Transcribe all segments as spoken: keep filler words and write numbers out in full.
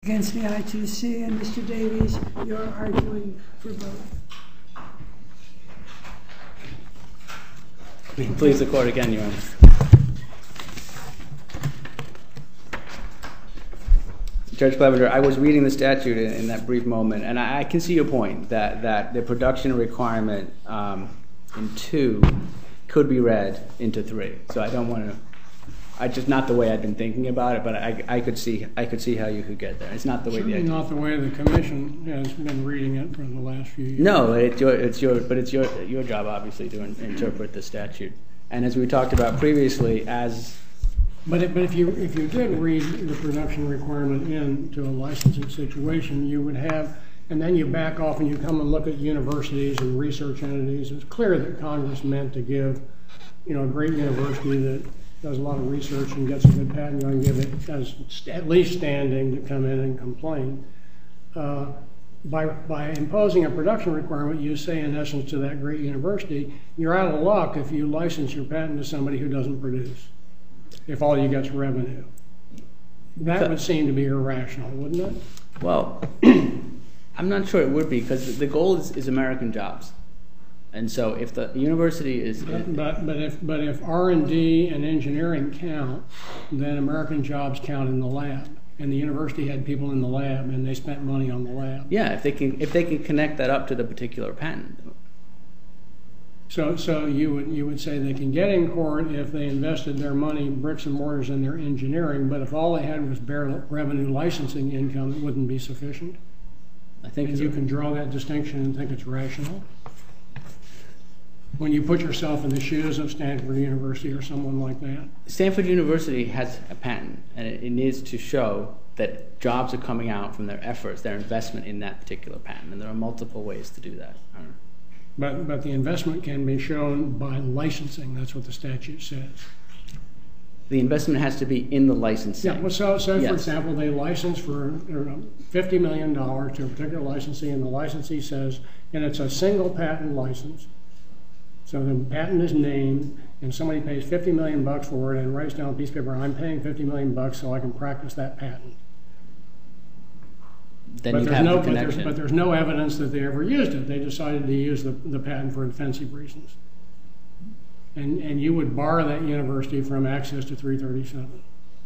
Against the I T C, and Mister Davies, you're arguing for both. Please, the court again, Your Honor. Judge Clevenger, I was reading the statute in, in that brief moment, and I, I can see your point that, that the production requirement um, in two could be read into three. So I don't want to. I just not the way I've been thinking about it, but I, I could see I could see how you could get there. It's not the way. Certainly the not the way the commission has been reading it for the last few years. No, it's your it's your but it's your your job obviously to in, interpret the statute. And as we talked about previously, as but it, but if you if you did read the production requirement into a licensing situation, you would have, and then you back off and you come and look at universities and research entities. It's clear that Congress meant to give, you know, a great university that does a lot of research and gets a good patent, you're going to give it as at least standing to come in and complain. Uh, by, by imposing a production requirement, you say in essence to that great university, you're out of luck if you license your patent to somebody who doesn't produce, if all you get is revenue. That would seem to be irrational, wouldn't it? Well, I'm not sure it would be, because the goal is, is American jobs. And so, if the university is, but but, but if but if R and D and engineering count, then American jobs count in the lab, and the university had people in the lab, and they spent money on the lab. Yeah, if they can if they can connect that up to the particular patent. So so you would you would say they can get in court if they invested their money, bricks and mortars, in their engineering, but if all they had was bare revenue licensing income, it wouldn't be sufficient. I think and so. You can draw that distinction and think it's rational. When you put yourself in the shoes of Stanford University or someone like that? Stanford University has a patent, and it, it needs to show that jobs are coming out from their efforts, their investment in that particular patent, and there are multiple ways to do that. But, but the investment can be shown by licensing. That's what the statute says. The investment has to be in the licensing. Yeah, well, so, so yes. For example, they license for fifty million dollars to a particular licensee, and the licensee says, and it's a single patent license, so the patent is named, and somebody pays fifty million bucks for it and writes down a piece of paper, I'm paying fifty million bucks so I can practice that patent. Then but, you there's have no, the but, connection. there's, but there's no evidence that they ever used it. They decided to use the, the patent for offensive reasons. And, and you would bar that university from access to three thirty-seven.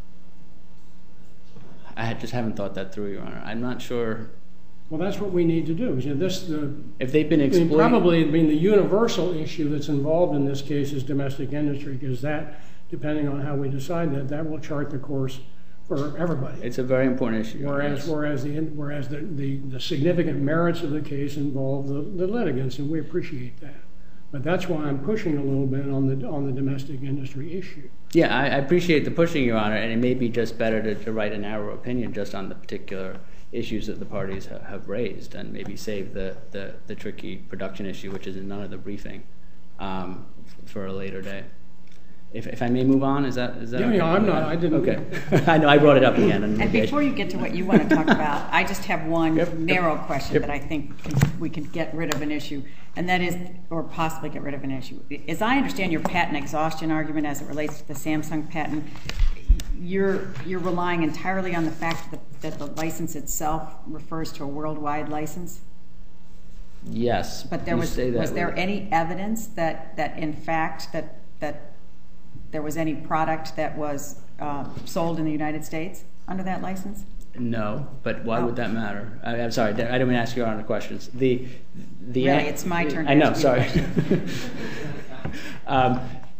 I just haven't thought that through, Your Honor. I'm not sure. Well, that's what we need to do. You know, this, the, if they've been exploiting, I mean, probably, I mean, the universal issue that's involved in this case is domestic industry, because that, depending on how we decide that, that will chart the course for everybody. It's a very important issue. Whereas, whereas the whereas the, the, the significant merits of the case involve the, the litigants, and we appreciate that. But that's why I'm pushing a little bit on the on the domestic industry issue. Yeah, I, I appreciate the pushing, Your Honor, and it may be just better to, to write a narrow opinion just on the particular issues that the parties have, have raised, and maybe save the, the, the tricky production issue, which is in none of the briefing, um, for a later day. If, if I may move on, is that is that? Yeah, okay? yeah, I'm not. I didn't. Okay, I know I brought it up again. And before you get to what you want to talk about, I just have one yep, narrow yep, question yep. that I think we could get rid of an issue, and that is, or possibly get rid of an issue. As I understand your patent exhaustion argument as it relates to the Samsung patent, you're you're relying entirely on the fact that, that the license itself refers to a worldwide license? Yes. But there was was there any evidence that that in fact that that there was any product that was uh, sold in the United States under that license? No, but why oh. would that matter? I, I'm sorry, I didn't mean to ask you on the questions. The the really, it's my turn. I know. Sorry. um,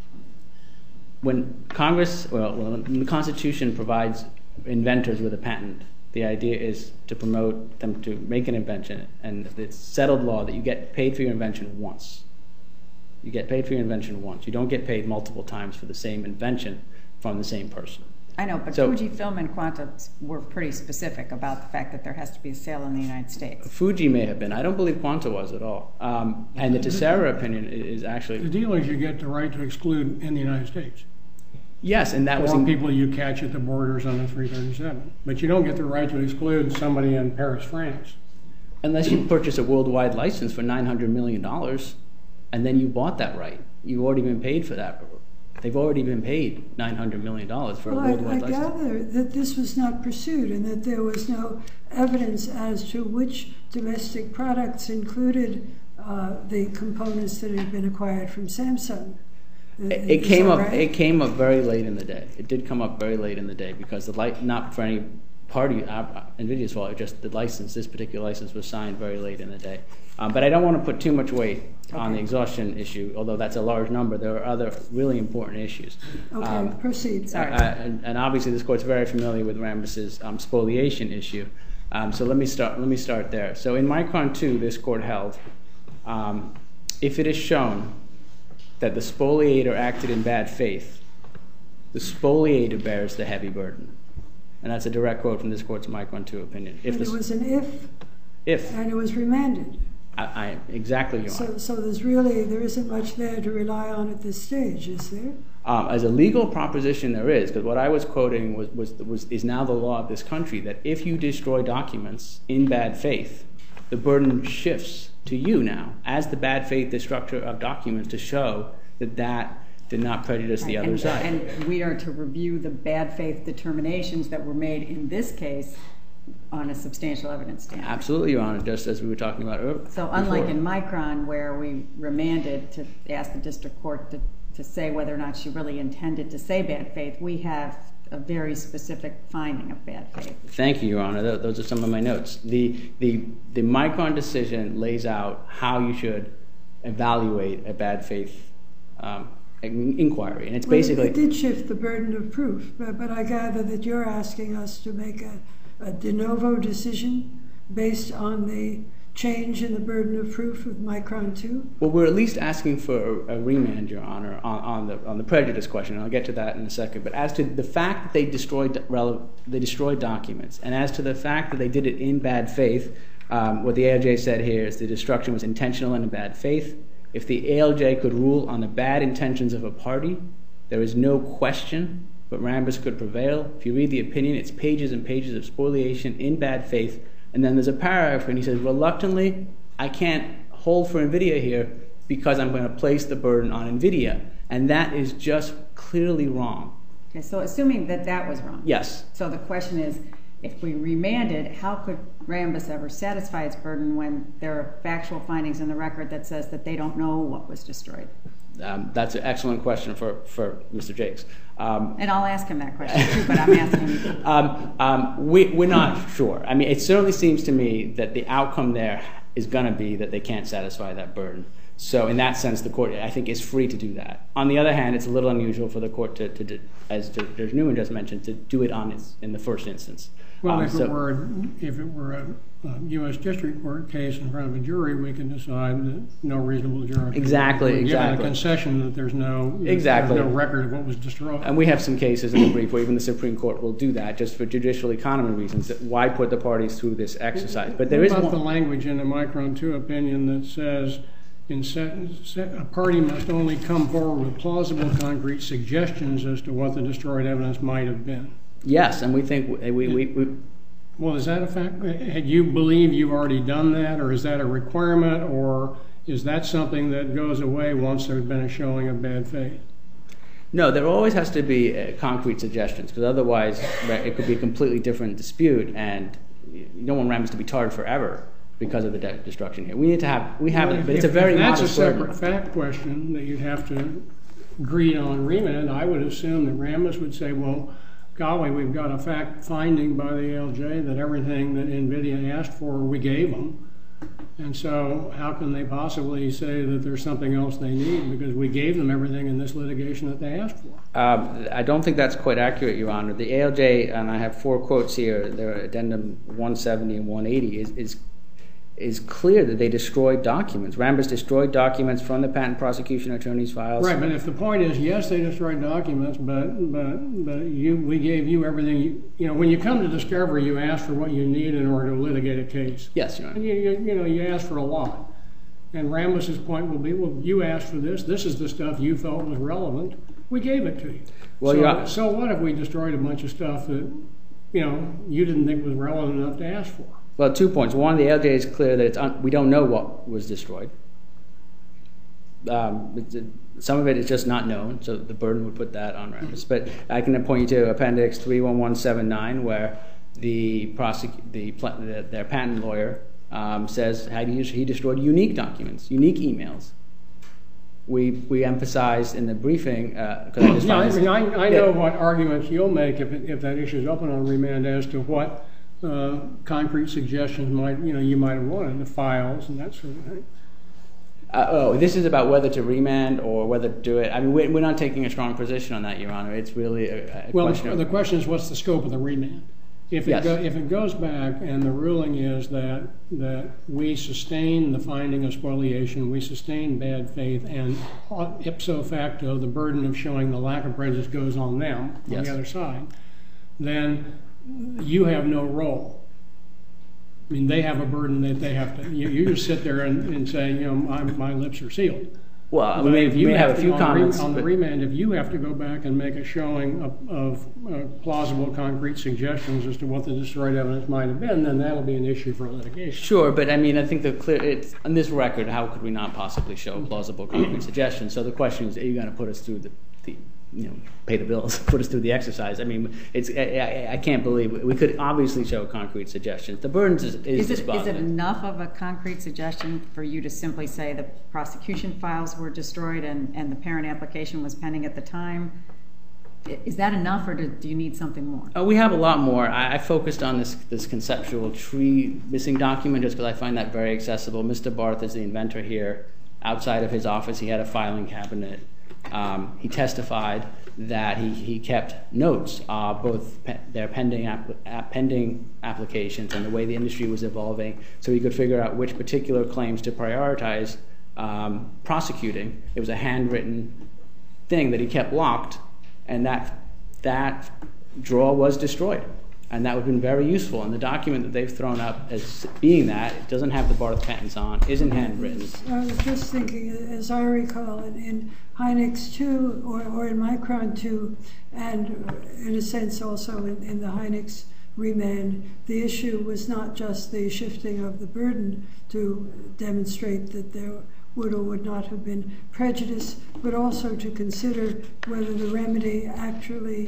When Congress, well, when the Constitution provides inventors with a patent, the idea is to promote them to make an invention, and it's settled law that you get paid for your invention once. You get paid for your invention once. You don't get paid multiple times for the same invention from the same person. I know, but so, Fujifilm and Quanta were pretty specific about the fact that there has to be a sale in the United States. Fuji may have been. I don't believe Quanta was at all. Um, and the Tessera opinion is actually... The deal is you get the right to exclude in the United States. Yes, and that or was... Or people you catch at the borders on the three thirty-seven. But you don't get the right to exclude somebody in Paris, France. Unless you purchase a worldwide license for nine hundred million dollars, and then you bought that right. You've already been paid for that They've already been paid nine hundred million dollars for well, a worldwide I, I license. gather that this was not pursued and that there was no evidence as to which domestic products included uh, the components that had been acquired from Samsung. It, Is it came that up. right? It came up very late in the day. It did come up very late in the day because the light, not for any party, uh, NVIDIA's fault. Just the license. This particular license was signed very late in the day. Um, but I don't want to put too much weight okay. on the exhaustion issue, although that's a large number. There are other really important issues. Okay, um, proceed. Sorry. Uh, and, and obviously, this court's very familiar with Rambus's um, spoliation issue. Um, so let me start. Let me start there. So in Micron two, this court held, um, if it is shown that the spoliator acted in bad faith, the spoliator bears the heavy burden. And that's a direct quote from this court's Micron two opinion. If and it was an if, if, and it was remanded. I, I exactly, Your Honor. So, so there's really, there isn't much there to rely on at this stage, is there? Um, as a legal proposition, there is, because what I was quoting was, was, was is now the law of this country, that if you destroy documents in bad faith, the burden shifts to you now, as the bad faith destructor of documents, to show that that did not prejudice the right. other and, side. And we are to review the bad faith determinations that were made in this case on a substantial evidence standard. Absolutely, Your Honor, just as we were talking about earlier. So unlike in Micron, where we remanded to ask the district court to, to say whether or not she really intended to say bad faith, we have a very specific finding of bad faith. Thank you, Your Honor. Th- those are some of my notes. The, the, the Micron decision lays out how you should evaluate a bad faith um, inquiry. And it's well, basically... It did shift the burden of proof, but, but I gather that you're asking us to make a, a de novo decision based on the change in the burden of proof of Micron two? Well, we're at least asking for a, a remand, Your Honor, on, on the on the prejudice question, and I'll get to that in a second. But as to the fact that they destroyed rele- they destroyed documents, and as to the fact that they did it in bad faith, um, what the A L J said here is the destruction was intentional and in bad faith. If the A L J could rule on the bad intentions of a party, there is no question but Rambus could prevail. If you read the opinion, it's pages and pages of spoliation in bad faith. And then there's a paragraph and he says, reluctantly, I can't hold for NVIDIA here because I'm going to place the burden on NVIDIA. And that is just clearly wrong. Okay, so assuming that that was wrong. Yes. So the question is, if we remanded, how could Rambus ever satisfy its burden when there are factual findings in the record that says that they don't know what was destroyed? Um, that's an excellent question for, for Mister Jakes. Um, and I'll ask him that question too, but I'm asking you. Um, um, we, we're not sure. I mean, it certainly seems to me that the outcome there is going to be that they can't satisfy that burden. So in that sense, the court, I think, is free to do that. On the other hand, it's a little unusual for the court to, to, to as Judge Newman just mentioned, to do it on its, in the first instance. Well, um, if, so, it were, if it were a, a U S District Court case in front of a jury, we can decide that no reasonable juror. Exactly, given exactly. a concession that there's no, exactly. there's no record of what was destroyed. And we have some cases in the brief where even the Supreme Court will do that just for judicial economy reasons. That why put the parties through this exercise? But there what is about one, the language in the Micron two opinion that says in set, set, a party must only come forward with plausible concrete suggestions as to what the destroyed evidence might have been? Yes, and we think we, we, we, we well, is that a fact? Do you believe you've already done that, or is that a requirement, or is that something that goes away once there's been a showing of bad faith? No, there always has to be uh, concrete suggestions, because otherwise it could be a completely different dispute, and you don't want Rambus to be tarred forever because of the de- destruction here. We need to have, we have well, it, if, but it's a if, very if that's modest a separate burden. fact question that you'd have to agree on remand. I would assume that Rambus would say, well, golly, we've got a fact finding by the A L J that everything that NVIDIA asked for, we gave them. And so how can they possibly say that there's something else they need because we gave them everything in this litigation that they asked for? Um, I don't think that's quite accurate, Your Honor. The A L J, and I have four quotes here, they're addendum one seventy and one eighty, is, is is clear that they destroyed documents. Rambus destroyed documents from the patent prosecution attorney's files. Right, but if the point is, yes, they destroyed documents, but but but you we gave you everything. You, you know, when you come to discovery, you ask for what you need in order to litigate a case. Yes, Your Honor. And you, you, you know, you ask for a lot. And Rambus's point will be, well, you asked for this. This is the stuff you felt was relevant. We gave it to you. Well, so, Your so what if we destroyed a bunch of stuff that, you know, you didn't think was relevant enough to ask for? Well, two points. One, the A L J is clear that it's un- we don't know what was destroyed. Um, it's, some of it is just not known, so the burden would put that on Rambus. But I can point you to Appendix three one one seven nine, where the, prosec- the, the their patent lawyer um, says how he, he destroyed unique documents, unique emails. We we emphasized in the briefing. Uh, I, just yeah, I, this, mean, I, I yeah. know what arguments you'll make if it, if that issue is open on remand as to what uh, concrete suggestions might you know you might have wanted, the files and that sort of thing. Uh, oh, this is about whether to remand or whether to do it. I mean, we're, we're not taking a strong position on that, Your Honor. It's really a, a well, question. Well, the, the question is, what's the scope of the remand? If it, yes. go, if it goes back and the ruling is that that we sustain the finding of spoliation, we sustain bad faith, and ipso facto the burden of showing the lack of prejudice goes on them on yes. the other side, then you have no role. I mean, they have a burden that they have to. You, you just sit there and, and say, you know, my, my lips are sealed. Well, but we may, if you may have, have a few on comments. Re, on the remand, if you have to go back and make a showing of, of uh, plausible, concrete suggestions as to what the destroyed evidence might have been, then that'll be an issue for litigation. Sure, but I mean, I think the clear. It's on this record. How could we not possibly show plausible, concrete suggestions? So the question is, are you going to put us through the, the you know, pay the bills, put us through the exercise? I mean, it's I, I, I can't believe it. We could obviously show concrete suggestions. The burdens is is, is it, is it dispositive. enough of a concrete suggestion for you to simply say the prosecution files were destroyed and, and the parent application was pending at the time? Is that enough, or do, do you need something more? Uh, we have a lot more. I, I focused on this this conceptual tree missing document just because I find that very accessible. Mister Barth is the inventor here. Outside of his office, he had a filing cabinet. Um, he testified that he, he kept notes of both pe- their pending app- app- pending applications and the way the industry was evolving, so he could figure out which particular claims to prioritize um, prosecuting. It was a handwritten thing that he kept locked, and that that drawer was destroyed. And that would have been very useful. And the document that they've thrown up as being that, it doesn't have the Barth patents on, isn't handwritten. I was just thinking, as I recall, in, in Hynix two or, or in Micron two, and in a sense also in, in the Hynix remand, the issue was not just the shifting of the burden to demonstrate that there would or would not have been prejudice, but also to consider whether the remedy actually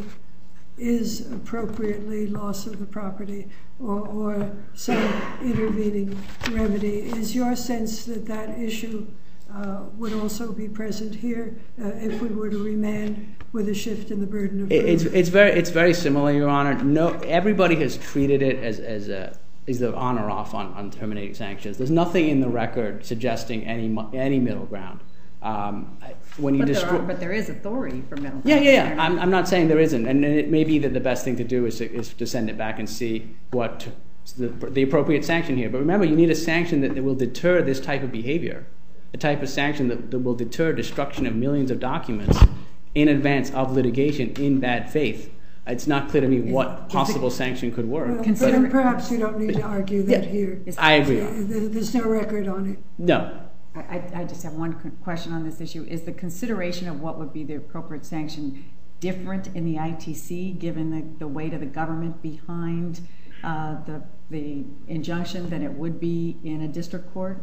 is appropriately loss of the property or, or some intervening remedy. Is your sense that that issue uh, would also be present here uh, if we were to remand with a shift in the burden of proof? It's, it's very it's very similar, Your Honor. No, everybody has treated it as as a is the on or off on, on terminating sanctions. There's nothing in the record suggesting any any middle ground. Um, when you but, destroy, there are, but there is authority for middle ground. Yeah, yeah, yeah. I'm, I'm not saying there isn't, and it may be that the best thing to do is to, is to send it back and see what the, the appropriate sanction here. But remember, you need a sanction that, that will deter this type of behavior, a type of sanction that, that will deter destruction of millions of documents in advance of litigation in bad faith. It's not clear to me what possible sanction could work. Well, Consider- perhaps you don't need to argue that Yeah, here. I agree. Uh, There's no record on it. No. I, I just have one question on this issue. Is the consideration of what would be the appropriate sanction different in the I T C, given the, the weight of the government behind uh, the, the injunction, than it would be in a district court?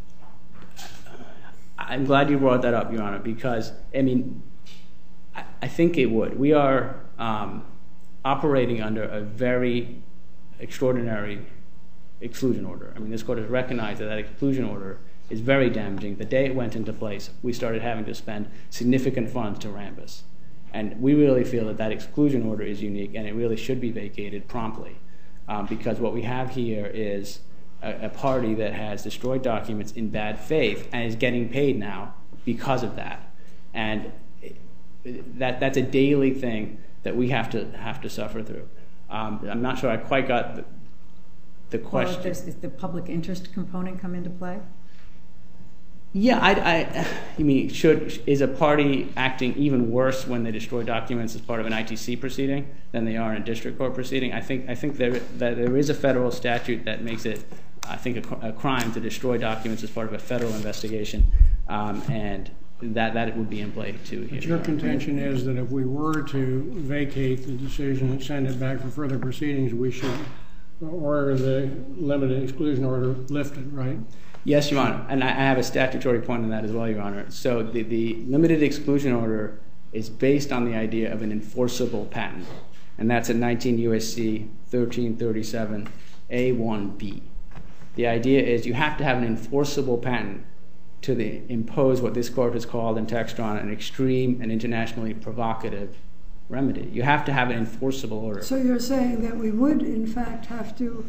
I'm glad you brought that up, Your Honor, because, I mean, I, I think it would. We are um, operating under a very extraordinary exclusion order. I mean, this court has recognized that that exclusion order is very damaging. The day it went into place, we started having to spend significant funds to Rambus. And we really feel that that exclusion order is unique, and it really should be vacated promptly. Um, because what we have here is a, a party that has destroyed documents in bad faith and is getting paid now because of that. And that that's a daily thing that we have to have to suffer through. Um, I'm not sure I quite got the, the question. Well, does the public interest component come into play? Yeah, I, I, you mean, should is a party acting even worse when they destroy documents as part of an I T C proceeding than they are in a district court proceeding? I think I think there that there is a federal statute that makes it, I think, a, a crime to destroy documents as part of a federal investigation, um, and that that would be in play too here. But your contention is that if we were to vacate the decision and send it back for further proceedings, we should order the limited exclusion order lifted, right? Yes, Your Honor, and I have a statutory point on that as well, Your Honor. So the, the limited exclusion order is based on the idea of an enforceable patent, and that's in nineteen U S C thirteen thirty-seven A one B. The idea is you have to have an enforceable patent to the, impose what this court has called in Textron an extreme and internationally provocative remedy. You have to have an enforceable order. So you're saying that we would, in fact, have to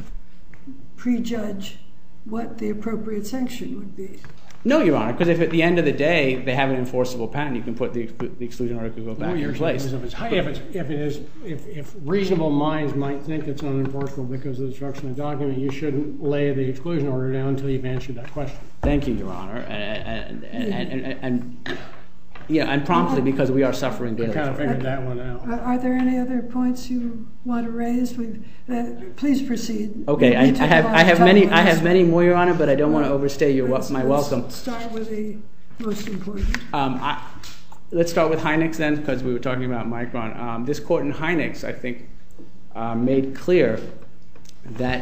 prejudge what the appropriate sanction would be? No, Your Honor, because if at the end of the day they have an enforceable patent, you can put the, the exclusion order could go back in place. If it's, if it's, if it is, if, if reasonable minds might think it's unenforceable because of the destruction of the document, you shouldn't lay the exclusion order down until you've answered that question. Thank you, Your Honor, and and and, and, and, and yeah, and promptly because we are suffering daily. I kind of figured that one out. Are, are there any other points you want to raise? We've, uh, please proceed. Okay, I, I have I have many I have many more, Your Honor, but I don't want to overstay your let's, my let's welcome. Start with the most important. Um, I, let's start with Hynix then, because we were talking about Micron. Um, this court in Hynix, I think, uh, made clear that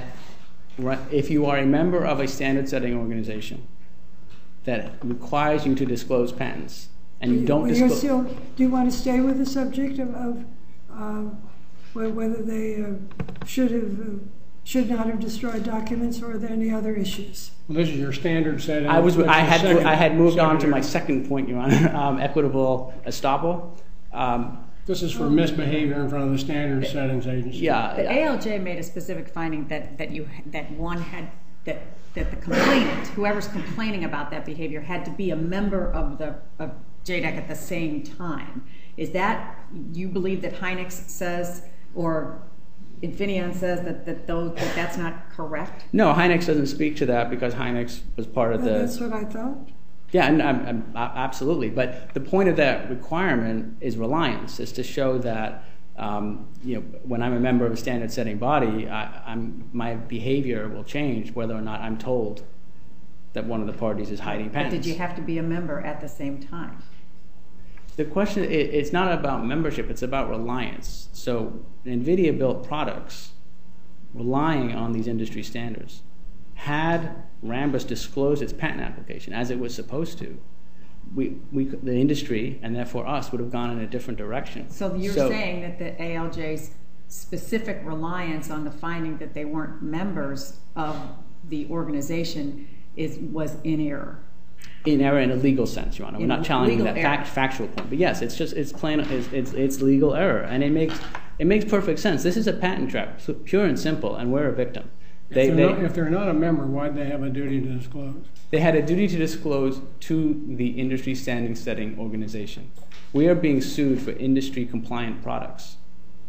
if you are a member of a standard-setting organization that requires you to disclose patents, and you don't You're disclose. Still, do you want to stay with the subject of, of uh, whether they uh, should have, uh, should not have destroyed documents, or are there any other issues? Well, this is your standard setting. I was. I had. Second, I had moved on to secondary. my second point, Your Honor. Um, equitable estoppel. Um, This is for misbehavior in front of the standard settings agency. yeah. The A L J made a specific finding that, that you that one had that that the complainant, whoever's complaining about that behavior, had to be a member of the of J D A C at the same time. Is that, you believe that Hynix says, or Infineon says that that, those, that that's not correct? No, Hynix doesn't speak to that because Hynix was part of the. That's what I thought. Yeah, and I'm, I'm, absolutely. But the point of that requirement is reliance, is to show that um, you know, when I'm a member of a standard-setting body, I, I'm, my behavior will change whether or not I'm told that one of the parties is hiding patents. But did you have to be a member at the same time? The question, it, it's not about membership, it's about reliance. So NVIDIA built products relying on these industry standards. Had Rambus disclosed its patent application as it was supposed to, we, we, the industry, and therefore us, would have gone in a different direction. So you're so, saying that the A L J's specific reliance on the finding that they weren't members of the organization is was in error? In error in a legal sense, Your Honor. We're In not challenging that error. fact, factual point. But yes, it's just, it's plain, it's, it's, it's legal error. And it makes, it makes perfect sense. This is a patent trap, so pure and simple, and we're a victim. They, if, they're they, not, if they're not a member, why'd they have a duty to disclose? They had a duty to disclose to the industry standing setting organization. We are being sued for industry compliant products.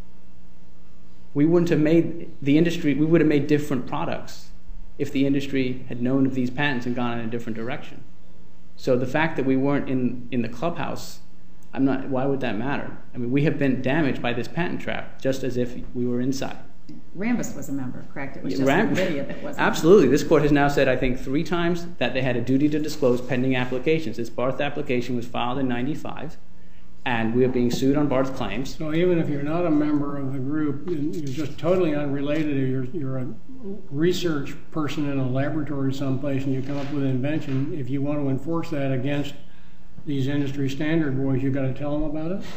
We wouldn't have made the industry, we would have made different products if the industry had known of these patents and gone in a different direction. So the fact that we weren't in, in the clubhouse, I'm not, why would that matter? I mean, we have been damaged by this patent trap just as if we were inside. Rambus was a member, correct? It was just Ram- NVIDIA that wasn't. Absolutely. This court has now said, I think, three times that they had a duty to disclose pending applications. This Barth application was filed in ninety-five, and we are being sued on Barth claims. So even if you're not a member of the group, you're just totally unrelated, or you're, you're a research person in a laboratory someplace and you come up with an invention, if you want to enforce that against these industry standard boys, you've got to tell them about it?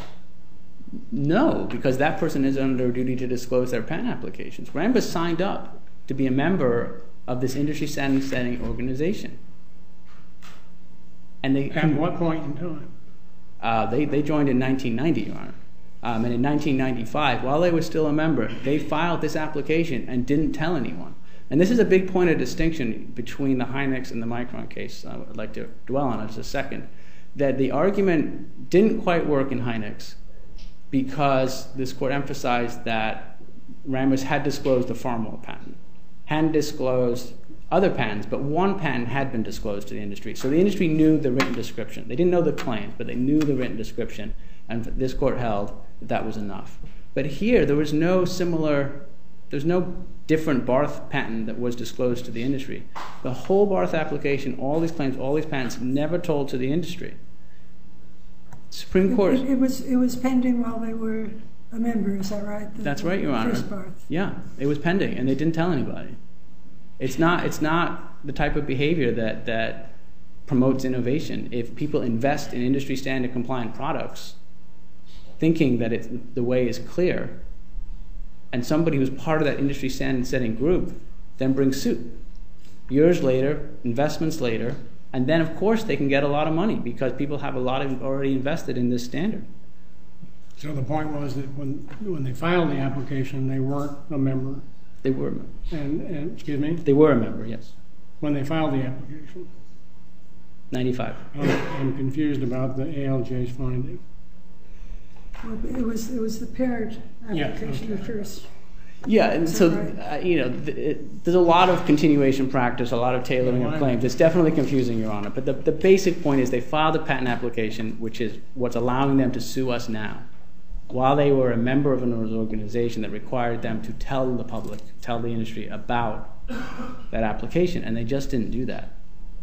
No, because that person is under a duty to disclose their patent applications. Rambus signed up to be a member of this industry standing setting organization. And they At what point in time? Uh, they, they joined in nineteen ninety, Your Honor. Um, and in nineteen ninety-five, while they were still a member, they filed this application and didn't tell anyone. And this is a big point of distinction between the Hynix and the Micron case. I would like to dwell on it just a second. That the argument didn't quite work in Hynix because this court emphasized that Rambus had disclosed the Farmwell patent, hadn't disclosed other patents, but one patent had been disclosed to the industry. So the industry knew the written description. They didn't know the claims, but they knew the written description, and this court held that that was enough. But here, there was no similar, there's no different Barth patent that was disclosed to the industry. The whole Barth application, all these claims, all these patents, never told to the industry. Supreme Court. It, it was it was pending while they were a member. Is that right? The, That's right, Your Honor. First Barth. Yeah, it was pending, and they didn't tell anybody. It's not. It's not. the type of behavior that, that promotes innovation. If people invest in industry standard compliant products, thinking that it's, the way is clear, and somebody who's part of that industry standard setting group then brings suit. Years later, investments later, and then of course they can get a lot of money because people have a lot of already invested in this standard. So the point was that when when they filed the application, they weren't a member. They were a member. And, and excuse me? They were a member, yes. When they filed the application? ninety-five. I'm, I'm confused about the A L J's finding. Well, it was it was the parent application Yeah, okay. first. Yeah, and so, right? uh, you know, th- it, there's a lot of continuation practice, a lot of tailoring of claims. It's definitely confusing, Your Honor. But the, the basic point is they filed a patent application, which is what's allowing them to sue us now, while they were a member of an organization that required them to tell the public, tell the industry about that application, and they just didn't do that.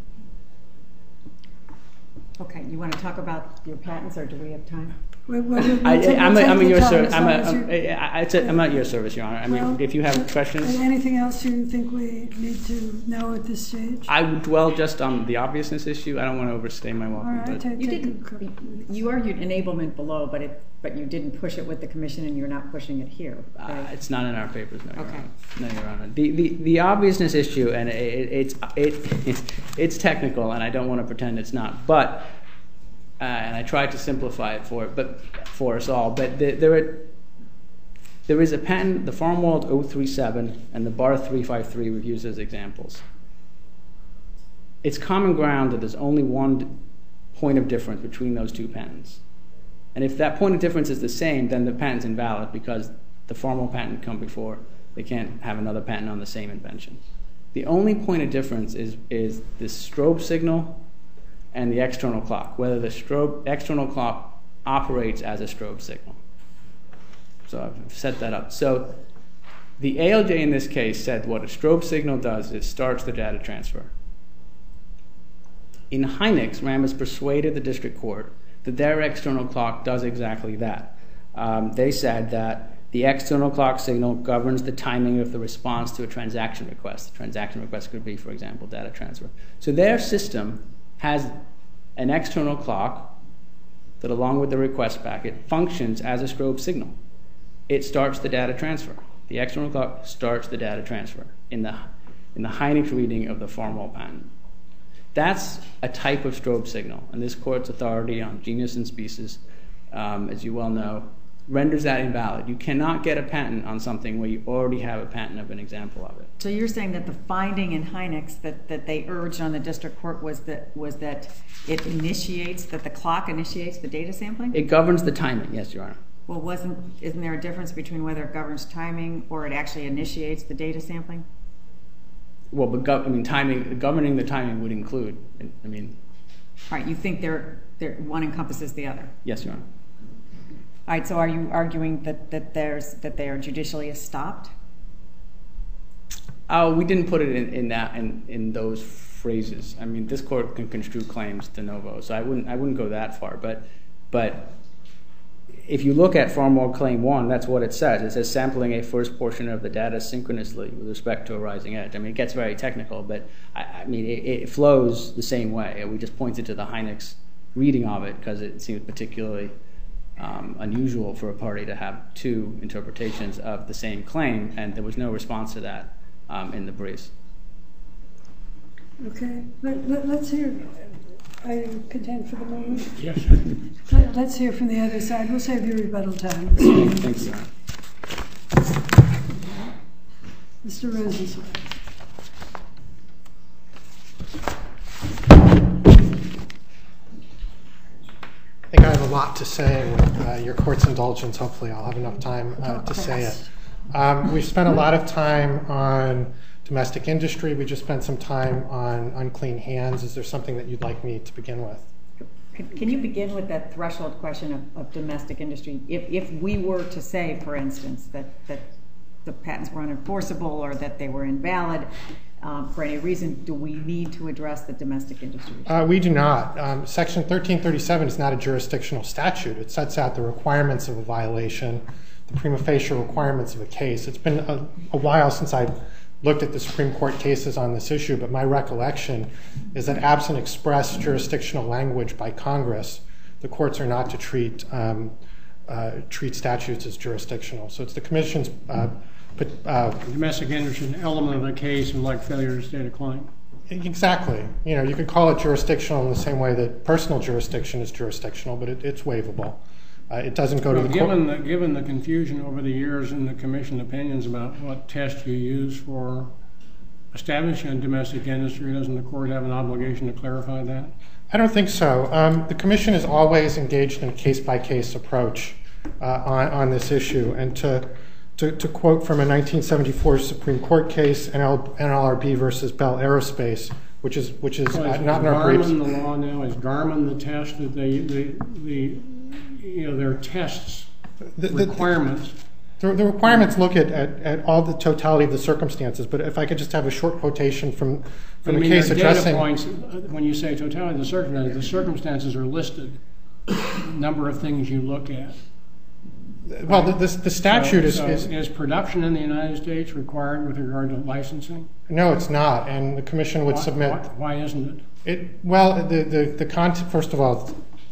Okay, you want to talk about your patents, or do we have time? We'll, we'll, we'll I, take, I'm, we'll a, I'm, take a the your time ser- as I'm, a, long as I'm, you- a, I, it's a, I'm at your service, Your Honor. I mean, Well, if you have uh, questions. Anything else you think we need to know at this stage? I would dwell just on the obviousness issue. I don't want to overstay my All welcome. right, but take, You take a didn't. couple of minutes. You argued enablement below, but it, but you didn't push it with the commission, and you're not pushing it here. uh, Right? it's not in our papers, no, Your Okay. Honor. No, Your Honor. The, the, the obviousness issue, and it, it's, it, it's technical, and I don't want to pretend it's not, but, uh, and I tried to simplify it for, but, for us all, but the, there are, There is a patent, the Farmworld oh three seven and the Bar three five three we've used as examples. It's common ground that there's only one point of difference between those two patents. And if that point of difference is the same, then the patent's invalid because the Farmworld patent come before. They can't have another patent on the same invention. The only point of difference is, is the strobe signal and the external clock, whether the strobe external clock operates as a strobe signal. So I've set that up. So the A L J in this case said what a strobe signal does is it starts the data transfer. In Hynix, Rambus persuaded the district court that their external clock does exactly that. Um, they said that the external clock signal governs the timing of the response to a transaction request. The transaction request could be, for example, data transfer. So their system has an external clock that, along with the request packet, functions as a strobe signal. It starts the data transfer. The external clock starts the data transfer in the, in the Hynix reading of the Farmworld patent. That's a type of strobe signal, and this court's authority on genus and species, um, as you well know, renders that invalid. You cannot get a patent on something where you already have a patent of an example of it. So you're saying that the finding in Hynix that, that they urged on the district court was that was that it initiates, that the clock initiates the data sampling? It governs the timing, yes, Your Honor. Well, wasn't isn't there a difference between whether it governs timing or it actually initiates the data sampling? Well, but gov- I mean, timing, governing the timing would include, I mean. All right, you think they're, they're, one encompasses the other? Yes, Your Honor. All right, so are you arguing that, that there's that they are judicially stopped? Oh, we didn't put it in, in that in, in those phrases. I mean, this court can construe claims de novo, so I wouldn't I wouldn't go that far. But but if you look at Farmworld Claim One, that's what it says. It says sampling a first portion of the data synchronously with respect to a rising edge. I mean, it gets very technical, but I, I mean, it, it flows the same way. We just pointed to the Hynix reading of it because it seems particularly um, unusual for a party to have two interpretations of the same claim, and there was no response to that um, in the briefs. Okay, let, let, let's hear. Are you content for the moment? Yes. Let, let's hear from the other side. We'll save you rebuttal time. Thanks, Your Honor. Mister Rosenzweig. I think I have a lot to say. With uh, your court's indulgence, hopefully I'll have enough time uh, to say it. Um, we've spent a lot of time on domestic industry. We just spent some time on unclean hands. Is there something that you'd like me to begin with? Can, can you begin with that threshold question of, of domestic industry? If, if we were to say, for instance, that, that the patents were unenforceable or that they were invalid um, for any reason, do we need to address the domestic industry? Uh, we do not. Um, Section thirteen thirty-seven is not a jurisdictional statute. It sets out the requirements of a violation, the prima facie requirements of a case. It's been a, a while since I looked at the Supreme Court cases on this issue, but my recollection is that absent express jurisdictional language by Congress, the courts are not to treat um, uh, treat statutes as jurisdictional. So it's the Commission's uh, but, uh, domestic industry is an element of the case, and like failure to state a claim. Exactly. You know, you could call it jurisdictional in the same way that personal jurisdiction is jurisdictional, but it, it's waivable. Uh, it doesn't go well, to the given court. The, given the confusion over the years in the Commission opinions about what test you use for establishing a domestic industry, doesn't the court have an obligation to clarify that? I don't think so. Um, the Commission is always engaged in a case-by-case approach uh, on, on this issue. And to, to, to quote from a nineteen seventy-four Supreme Court case, N L R B versus Bell Aerospace, which is which is, well, uh, is not in our briefs. Garmin the law now? Is Garmin the test that they, the, the you know, their tests, the, the, requirements? The, the requirements look at, at, at all the totality of the circumstances, but if I could just have a short quotation from, from I the mean, case data addressing... points, when you say totality of the circumstances, the circumstances are listed, number of things you look at. Well, the, the, the statute so, is, so is... Is production in the United States required with regard to licensing? No, it's not, and the Commission would why, submit... Why, why isn't it? It well, the, the, the content, first of all,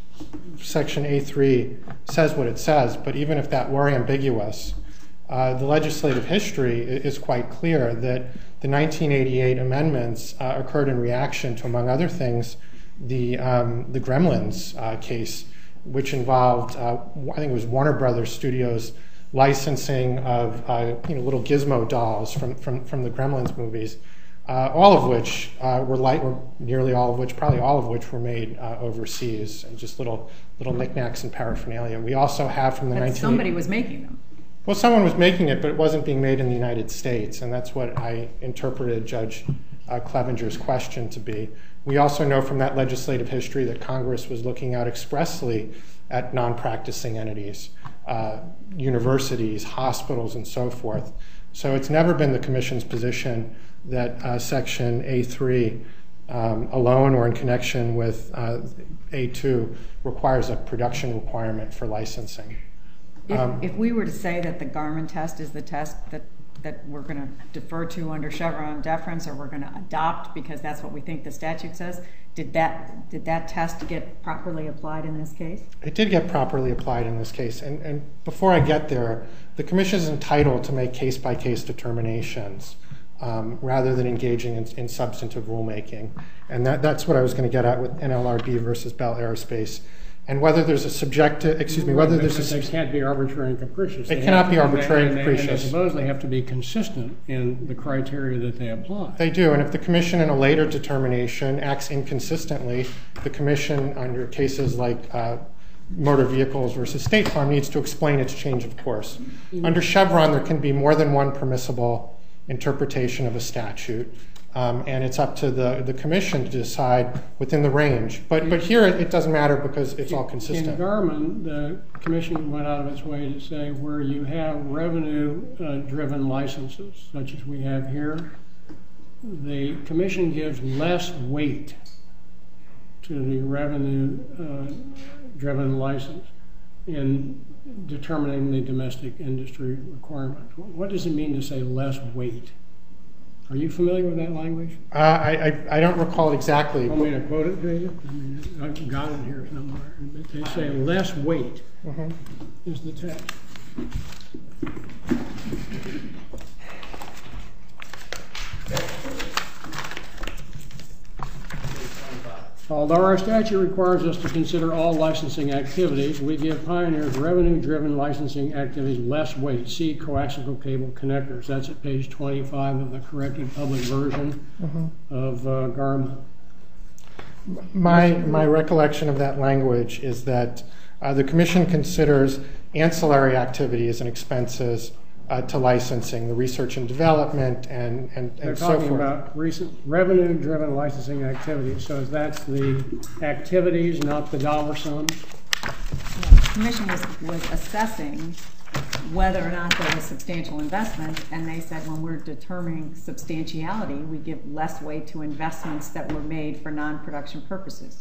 Section A three says what it says, but even if that were ambiguous, uh, the legislative history is quite clear that the nineteen eighty-eight amendments uh, occurred in reaction to, among other things, the, um, the Gremlins uh, case, which involved, uh, I think it was Warner Brothers Studios licensing of uh, you know, little gizmo dolls from, from, from the Gremlins movies, uh, all of which uh, were, light, were nearly all of which, probably all of which were made uh, overseas, and just little little knickknacks and paraphernalia. We also have from the but nineteen... somebody was making them. Well, someone was making it, but it wasn't being made in the United States, and that's what I interpreted Judge uh, Clevenger's question to be. We also know from that legislative history that Congress was looking out expressly at non-practicing entities, uh, universities, hospitals, and so forth. So it's never been the Commission's position that uh, Section A three um, alone or in connection with uh, A two requires a production requirement for licensing. If, Um, if we were to say that the Garmin test is the test that, that we're going to defer to under Chevron deference, or we're going to adopt because that's what we think the statute says, did that did that test get properly applied in this case? It did get properly applied in this case. And, and before I get there, the Commission is entitled to make case-by-case determinations um, rather than engaging in, in substantive rulemaking. And that, that's what I was going to get at with N L R B versus Bell Aerospace. And whether there's a subjective, excuse me, whether there's a... They can't be arbitrary and capricious. They cannot be arbitrary and they, capricious. And they supposedly have to be consistent in the criteria that they apply. They do, and if the Commission in a later determination acts inconsistently, the Commission under cases like uh, motor vehicles versus State Farm needs to explain its change of course. Under Chevron, there can be more than one permissible interpretation of a statute. Um, and it's up to the, the Commission to decide within the range. But but here it, it doesn't matter because it's all consistent. In Garmin, the Commission went out of its way to say where you have revenue-driven uh, licenses, such as we have here, the Commission gives less weight to the revenue-driven uh, license in determining the domestic industry requirement. What does it mean to say less weight? Are you familiar with that language? Uh, I, I I don't recall it exactly. You want me to quote it to you? I mean, I've got it here somewhere. But they say less weight Mm-hmm. is the text. Although our statute requires us to consider all licensing activities, we give pioneers revenue-driven licensing activities less weight. See coaxial cable connectors. That's at page twenty-five of the corrected public version mm-hmm. of uh, Garmin. My, my recollection of that language is that uh, the Commission considers ancillary activities and expenses Uh, to licensing, the research and development, and, and, They're and so forth. talking about recent revenue-driven licensing activities, so that's the activities, not the dollar sums? The Commission was, was assessing whether or not there was substantial investment, and they said when we're determining substantiality, we give less weight to investments that were made for non-production purposes.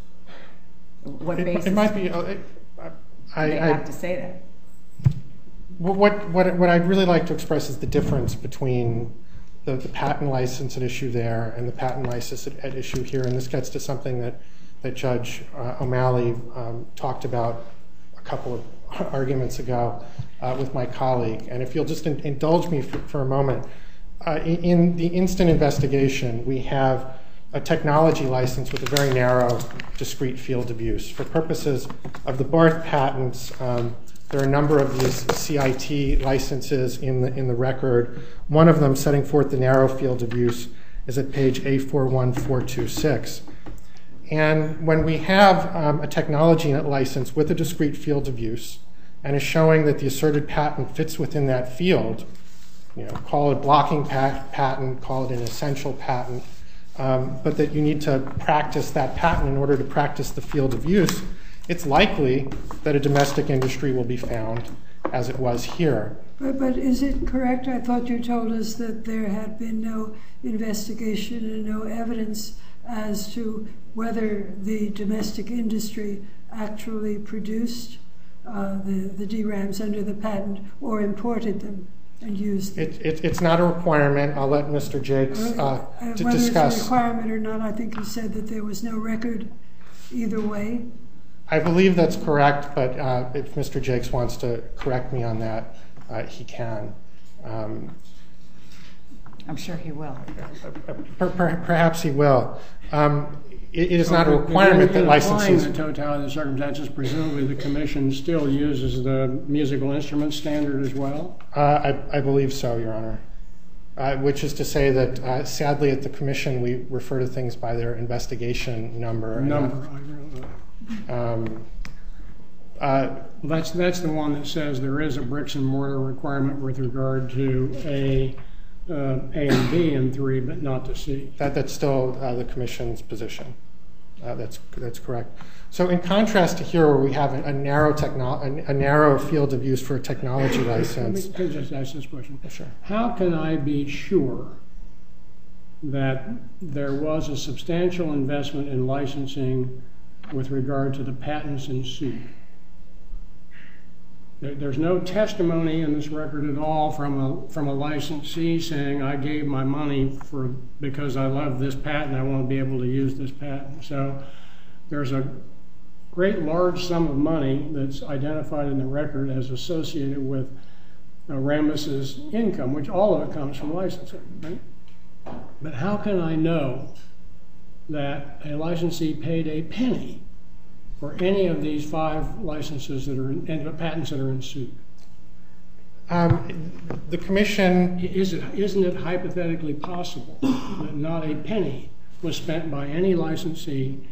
What It, basis? it might be. Uh, it, I, they I, have to say that. what, what, what I'd really like to express is the difference between the, the patent license at issue there and the patent license at, at issue here. And this gets to something that, that Judge uh, O'Malley um, talked about a couple of arguments ago uh, with my colleague. And if you'll just in, indulge me for, for a moment, uh, in, in the instant investigation, we have a technology license with a very narrow, discrete field of use. For purposes of the Barth patents, um, there are a number of these C I T licenses in the, in the record. One of them, setting forth the narrow field of use, is at page A four one four two six. And when we have um, a technology license with a discrete field of use and is showing that the asserted patent fits within that field, you know, call it a blocking pat patent, call it an essential patent, um, but that you need to practice that patent in order to practice the field of use, it's likely that a domestic industry will be found, as it was here. But, but is it correct? I thought you told us that there had been no investigation and no evidence as to whether the domestic industry actually produced uh, the, the D RAMs under the patent or imported them and used them. It, it, it's not a requirement. I'll let Mister Jakes uh, uh, to whether discuss. It's a requirement or not, I think you said that there was no record either way. I believe that's correct, but uh, if Mister Jakes wants to correct me on that, uh, he can. Um, I'm sure he will. per, per, perhaps he will. Um, it, it is not a requirement that licenses. In applying the totality of the circumstances, presumably the Commission still uses the musical instrument standard as well? Uh, I, I believe so, Your Honor. Uh, which is to say that, uh, sadly, at the Commission, we refer to things by their investigation number. Number. Um, uh, that's that's the one that says there is a bricks and mortar requirement with regard to A, uh, A and B in three, but not to C. That that's still uh, the Commission's position. Uh, that's that's correct. So, in contrast to here, where we have a, a narrow techno a, a narrow field of use for a technology license. Let me just ask this question. Sure. How can I be sure that there was a substantial investment in licensing with regard to the patents in suit? There's no testimony in this record at all from a from a licensee saying I gave my money for because I love this patent, I want to be able to use this patent. So there's a great large sum of money that's identified in the record as associated with uh, Rambus's income, which all of it comes from licensing, right? But how can I know that a licensee paid a penny for any of these five licenses that are in, and patents that are in suit? Um, the Commission is it isn't it hypothetically possible that not a penny was spent by any licensee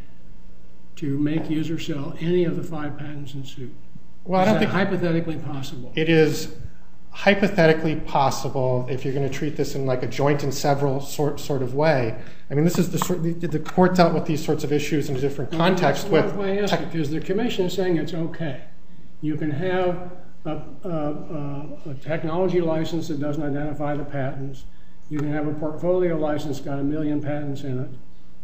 to make, use, or sell any of the five patents in suit? Well, is I don't that think hypothetically possible. It is hypothetically possible if you're going to treat this in like a joint and several sort sort of way. I mean, this is the sort the, the court dealt with these sorts of issues in a different context. Well, with why I ask it, because the Commission is saying it's okay. You can have a, a, a, a technology license that doesn't identify the patents. You can have a portfolio license that's got a million patents in it.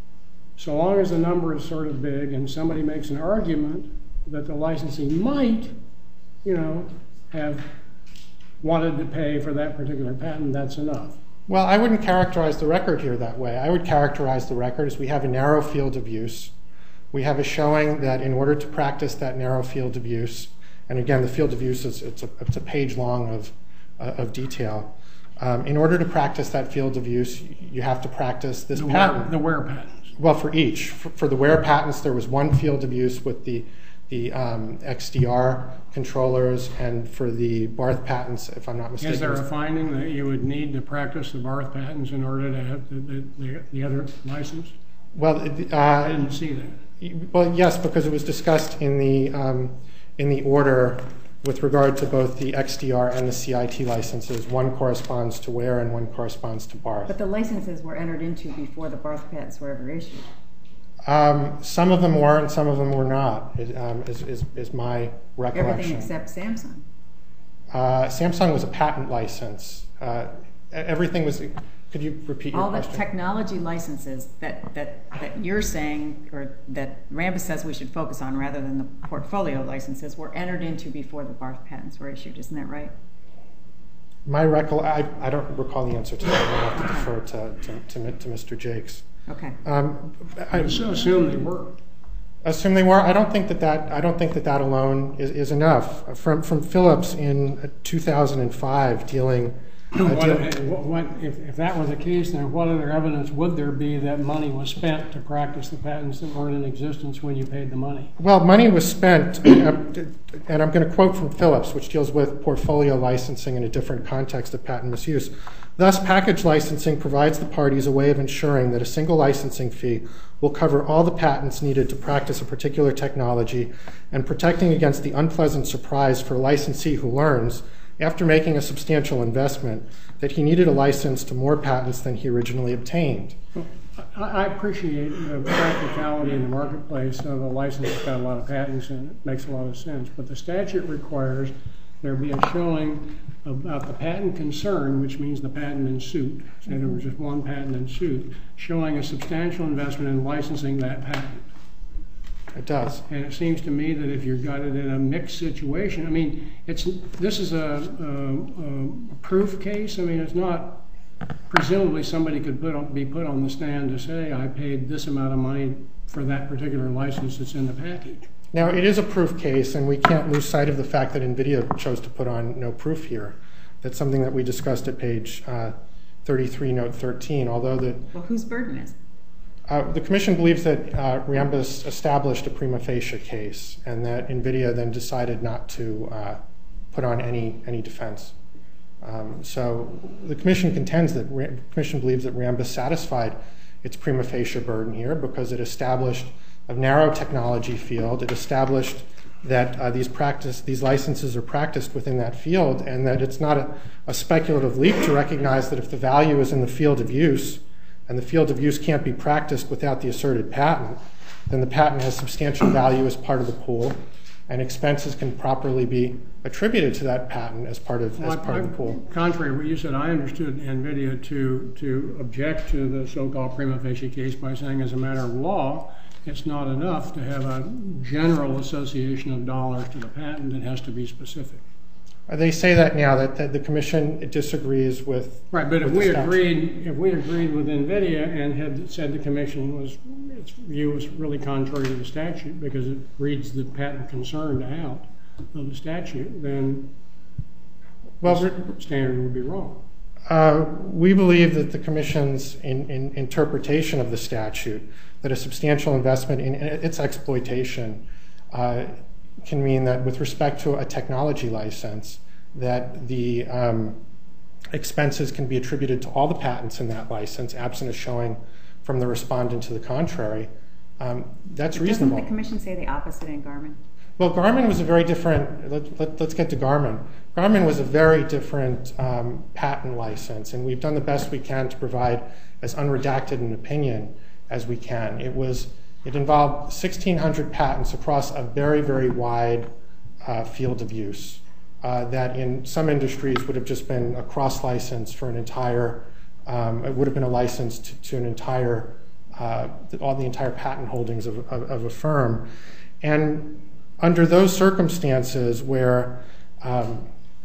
So long as the number is sort of big and somebody makes an argument that the licensee might, you know, have wanted to pay for that particular patent, that's enough. Well, I wouldn't characterize the record here that way. I would characterize the record as we have a narrow field of use. We have a showing that in order to practice that narrow field of use, and again, the field of use is it's a, it's a page long of, uh, of detail. Um, in order to practice that field of use, you have to practice this the patent. Ware, the Ware patents. Well, for each. For, for the Ware patents, there was one field of use with the the um, X D R controllers, and for the Barth patents, if I'm not mistaken. Is there a finding that you would need to practice the Barth patents in order to have the, the, the, the other license? Well, uh, I didn't see that. Well, yes, because it was discussed in the um, in the order with regard to both the X D R and the C I T licenses. One corresponds to Ware and one corresponds to Barth. But the licenses were entered into before the Barth patents were ever issued. Um, some of them were and some of them were not, is, um, is, is, is my recollection. Everything except Samsung. Uh, Samsung was a patent license. Uh, everything was, could you repeat your All question? the technology licenses that, that, that you're saying, or that Rambus says we should focus on rather than the portfolio licenses, were entered into before the Barth patents were issued. Isn't that right? my recol I, I don't recall the answer to that. I'll have to defer to, to, to, to Mister Jakes. Okay. Um, I assume they were. Assume they were. I don't think that that I don't think that that alone is, is enough. From from Phillips in two thousand five, dealing. Uh, what, deal what, what, if, if that was the case, then what other evidence would there be that money was spent to practice the patents that weren't in existence when you paid the money? Well, money was spent, and I'm going to quote from Phillips, which deals with portfolio licensing in a different context of patent misuse. Thus, package licensing provides the parties a way of ensuring that a single licensing fee will cover all the patents needed to practice a particular technology and protecting against the unpleasant surprise for a licensee who learns, after making a substantial investment, that he needed a license to more patents than he originally obtained. I appreciate the practicality in the marketplace of a license that's got a lot of patents in it. It makes a lot of sense. But the statute requires there be a showing about the patent concern, which means the patent in suit. Say there was just one patent in suit, showing a substantial investment in licensing that patent. It does. And it seems to me that if you've got it in a mixed situation, I mean, it's this is a, a, a proof case. I mean, it's not, presumably somebody could put on, be put on the stand to say, I paid this amount of money for that particular license that's in the package. Now, it is a proof case, and we can't lose sight of the fact that NVIDIA chose to put on no proof here. That's something that we discussed at page uh, thirty-three, note thirteen, although the... Well, whose burden is it? Uh, the Commission believes that uh, Rambus established a prima facie case, and that NVIDIA then decided not to uh, put on any, any defense. Um, so the Commission contends that, the Commission believes that Rambus satisfied its prima facie burden here because it established a narrow technology field. It established that uh, these practice, these licenses are practiced within that field, and that it's not a, a speculative leap to recognize that if the value is in the field of use, and the field of use can't be practiced without the asserted patent, then the patent has substantial value as part of the pool, and expenses can properly be attributed to that patent as part of, well, as part I, of the pool. Contrary to what you said, I understood NVIDIA to, to object to the so-called prima facie case by saying as a matter of law, it's not enough to have a general association of dollars to the patent. It has to be specific. They say that now, that, that the Commission disagrees with. Right, but if with we agreed, if we agreed with NVIDIA and had said the Commission was, its view was really contrary to the statute because it reads the patent concern out of the statute, then well, the standard would be wrong. Uh, we believe that the Commission's in, in interpretation of the statute, that a substantial investment in its exploitation uh, can mean that with respect to a technology license, that the um, expenses can be attributed to all the patents in that license, absent a showing from the respondent to the contrary. Um, that's Doesn't reasonable. Doesn't the Commission say the opposite in Garmin? Well, Garmin was a very different, let, let, let's get to Garmin. Garmin was a very different um, patent license, and we've done the best we can to provide as unredacted an opinion as we can. It was It involved sixteen hundred patents across a very, very wide uh, field of use uh, that in some industries would have just been a cross-license for an entire, um, it would have been a license to, to an entire, uh, all the entire patent holdings of, of, of a firm. And under those circumstances where um,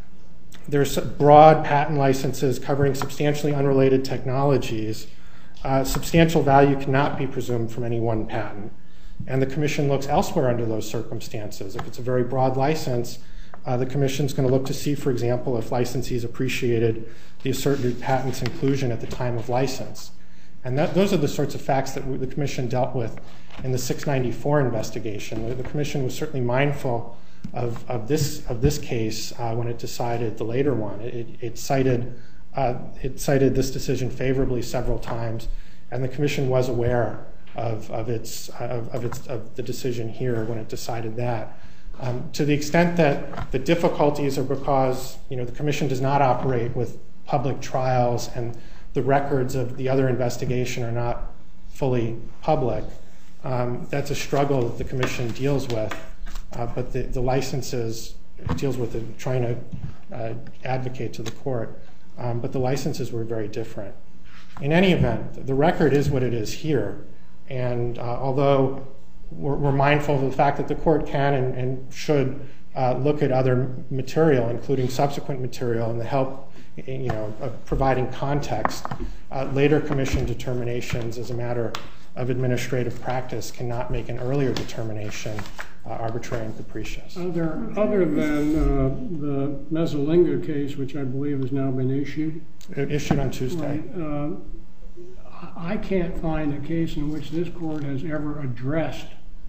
there's broad patent licenses covering substantially unrelated technologies, Uh, substantial value cannot be presumed from any one patent. And the Commission looks elsewhere under those circumstances. If it's a very broad license, uh, the Commission's going to look to see, for example, if licensees appreciated the asserted patent's inclusion at the time of license. And that, those are the sorts of facts that we, the Commission dealt with in the six ninety-four investigation. The, the Commission was certainly mindful of, of, this, of this case uh, when it decided the later one. It, it cited Uh, it cited this decision favorably several times, and the Commission was aware of, of, its, of, of, its, of the decision here when it decided that. Um, to the extent that the difficulties are because you know, the Commission does not operate with public trials and the records of the other investigation are not fully public, um, that's a struggle that the Commission deals with, uh, but the, the licenses deals with it, trying to uh, advocate to the court. Um, but the licenses were very different. In any event, the record is what it is here. And uh, although we're, we're mindful of the fact that the court can and, and should uh, look at other material, including subsequent material, and the help you know, of providing context. Uh, later commission determinations as a matter of administrative practice cannot make an earlier determination uh, arbitrary and capricious. Other, other than uh, the Mezzalinga case, which I believe has now been issued. It issued on Tuesday. Right, uh, I can't find a case in which this court has ever addressed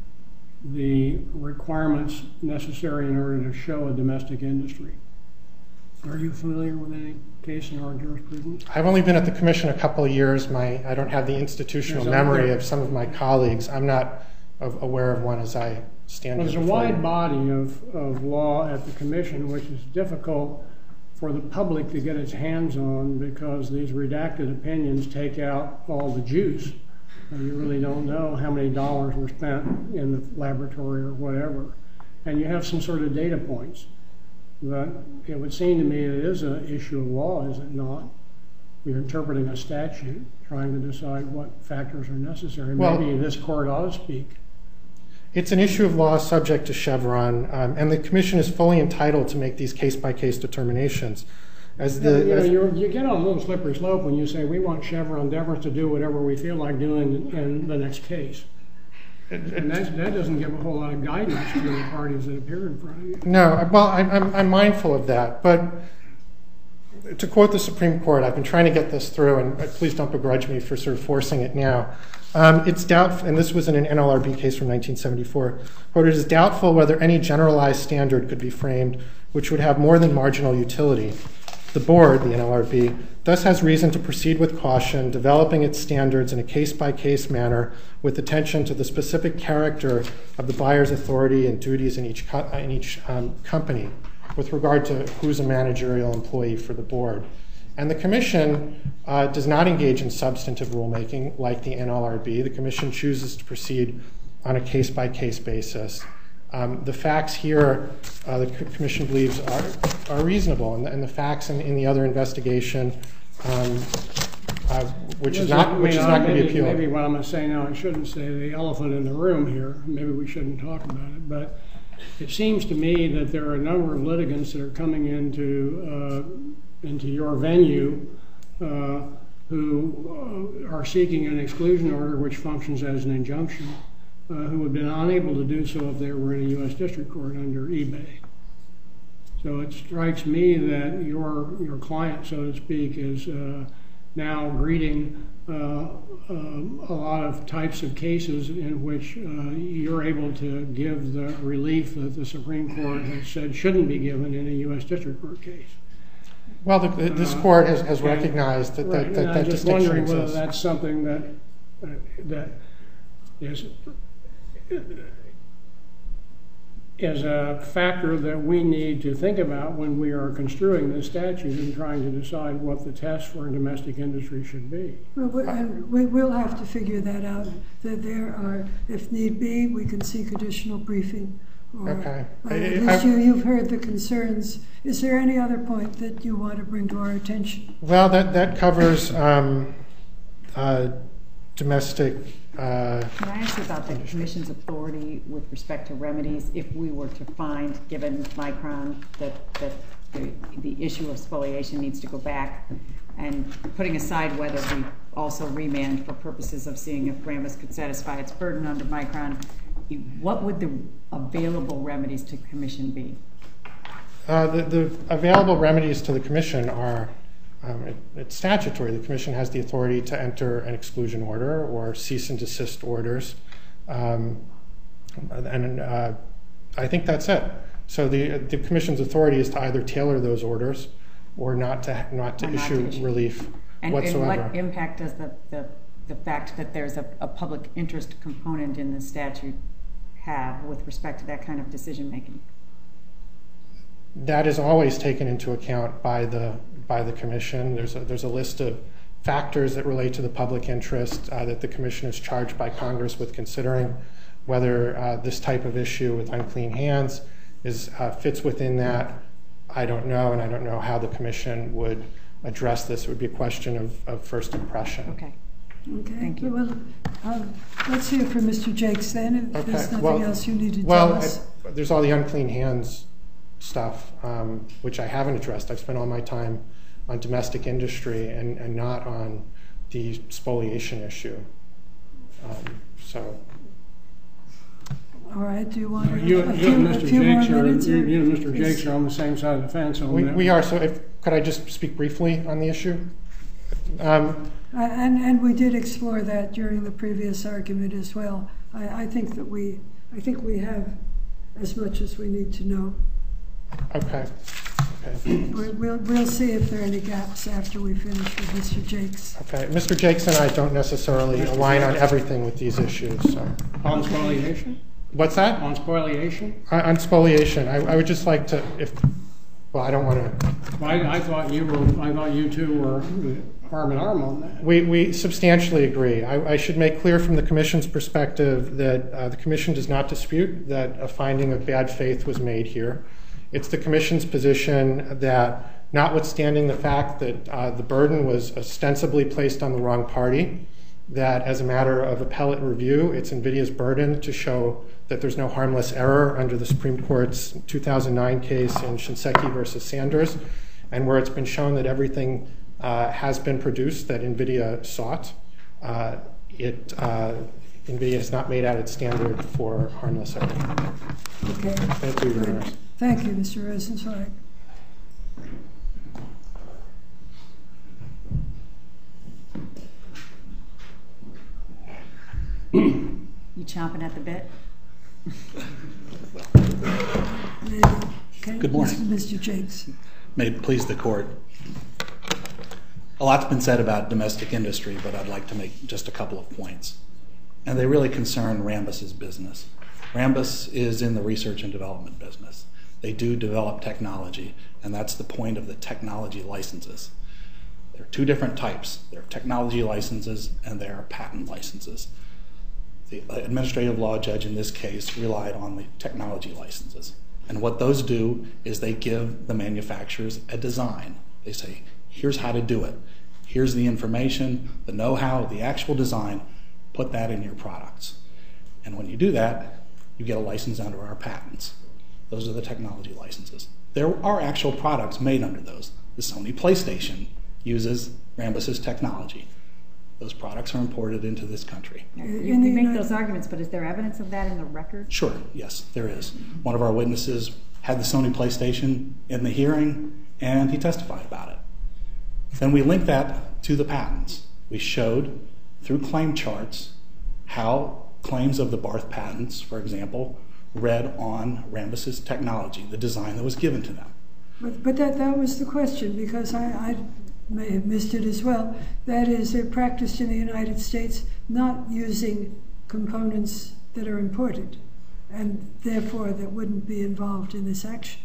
the requirements necessary in order to show a domestic industry. Are you familiar with any case in our jurisprudence? I've only been at the commission a couple of years. My, I don't have the institutional memory of some of my colleagues. I'm not of, aware of one as I stand well, here. There's a wide body of, of law at the commission which is difficult for the public to get its hands on because these redacted opinions take out all the juice. And you really don't know how many dollars were spent in the laboratory or whatever. And you have some sort of data points. But it would seem to me it is an issue of law, is it not? You're interpreting a statute, trying to decide what factors are necessary. Well, maybe this court ought to speak. It's an issue of law subject to Chevron, um, and the commission is fully entitled to make these case-by-case determinations. As the, you, know, as you're, you get on a little slippery slope when you say we want Chevron deference to do whatever we feel like doing in the next case. It, it, and that, that doesn't give a whole lot of guidance to the parties that appear in front of you. No, well, I'm, I'm, I'm mindful of that, but to quote the Supreme Court, I've been trying to get this through, and please don't begrudge me for sort of forcing it now. Um, it's doubtful, and this was in an N L R B case from nineteen seventy-four, quote, it is doubtful whether any generalized standard could be framed which would have more than marginal utility. The board, the N L R B, thus has reason to proceed with caution, developing its standards in a case-by-case manner with attention to the specific character of the buyer's authority and duties in each, co- in each um, company with regard to who's a managerial employee for the board. And the commission uh, does not engage in substantive rulemaking like the N L R B. The commission chooses to proceed on a case-by-case basis. Um, the facts here, uh, the commission believes, are, are reasonable, and the, and the facts in, in the other investigation, um, uh, which is not, which is not going to be appealed. Maybe what I'm going to say now, I shouldn't say the elephant in the room here. Maybe we shouldn't talk about it, but it seems to me that there are a number of litigants that are coming into uh, into your venue uh, who uh, are seeking an exclusion order which functions as an injunction. Uh, who have been unable to do so if they were in a U S district court under eBay. So it strikes me that your your client, so to speak, is uh, now greeting uh, um, a lot of types of cases in which uh, you're able to give the relief that the Supreme Court has said shouldn't be given in a U S district court case. Well, the, the, this uh, court has, has recognized that right, that, that, that I'm just distinction wondering exists. whether that's something that uh, that is. is a factor that we need to think about when we are construing this statute and trying to decide what the test for a domestic industry should be. Well, we, and we will have to figure that out, that there are, if need be, we can seek additional briefing. Or, okay. Uh, at least you, you've heard the concerns. Is there any other point that you want to bring to our attention? Well, that, that covers um, uh, domestic... Uh, Can I ask you about the commission's authority with respect to remedies if we were to find, given Micron, that, that the, the issue of spoliation needs to go back, and putting aside whether we also remand for purposes of seeing if Rambus could satisfy its burden under Micron, what would the available remedies to the commission be? Uh, the, the available remedies to the commission are Um, it, it's statutory. The commission has the authority to enter an exclusion order or cease and desist orders. Um, and uh, I think that's it. So the, the commission's authority is to either tailor those orders or not to, not to, issue, not to issue relief and, whatsoever. And what impact does the, the, the fact that there's a, a public interest component in the statute have with respect to that kind of decision making? That is always taken into account by the by the commission. There's a, there's a list of factors that relate to the public interest uh, that the commission is charged by Congress with considering. Whether uh, this type of issue with unclean hands is uh, fits within that, I don't know, and I don't know how the commission would address this. It would be a question of, of first impression. Okay. Okay. Thank you. Well, um, let's hear from Mister Jakes then. If okay. there's nothing well, else you need to well, tell us. Well, there's all the unclean hands stuff, um, which I haven't addressed. I've spent all my time on domestic industry and, and not on the spoliation issue. Um, so. All right, do you want to... You, a you few, and a Mister few more Jakes are, minutes, you, or you and Mister is- Jakes are on the same side of the fence on We, that. we are. So if, could I just speak briefly on the issue? Um, Uh, and, and we did explore that during the previous argument as well. I, I think that we, I think we have as much as we need to know. okay. Okay. We'll, we'll, we'll see if there are any gaps after we finish with Mister Jakes. Okay. Mister Jakes and I don't necessarily align on everything with these issues. So. On spoliation? What's that? On spoliation? On, on spoliation, I, I would just like to, if, well, I don't want to. Well, I, I thought you were. I thought you two were arm in arm on that. We, we substantially agree. I, I should make clear from the Commission's perspective that uh, the Commission does not dispute that a finding of bad faith was made here. It's the Commission's position that, notwithstanding the fact that uh, the burden was ostensibly placed on the wrong party, that as a matter of appellate review, it's NVIDIA's burden to show that there's no harmless error under the Supreme Court's two thousand nine case in Shinseki versus Sanders, and where it's been shown that everything uh, has been produced that NVIDIA sought. Uh, it, uh, NVIDIA has not made out its standard for harmless error. Okay. Thank you, Your Honor. Thank you, Mister Rosenzweig. You chomping at the bit? Okay. Good morning. Mister Jakes. May it please the court. A lot's been said about domestic industry, but I'd like to make just a couple of points. And they really concern Rambus's business. Rambus is in the research and development business. They do develop technology, and that's the point of the technology licenses. There are two different types. There are technology licenses and there are patent licenses. The administrative law judge in this case relied on the technology licenses. And what those do is they give the manufacturers a design. They say, here's how to do it. Here's the information, the know-how, the actual design. Put that in your products. And when you do that, you get a license under our patents. Those are the technology licenses. There are actual products made under those. The Sony PlayStation uses Rambus's technology. Those products are imported into this country. You, you make those arguments, but is there evidence of that in the record? Sure, yes, there is. One of our witnesses had the Sony PlayStation in the hearing, and he testified about it. Then we linked that to the patents. We showed through claim charts how claims of the Barth patents, for example, read on Rambus's technology, the design that was given to them. But, but that, that was the question, because I, I may have missed it as well. That is, they're practiced in the United States not using components that are imported, and therefore that wouldn't be involved in this action.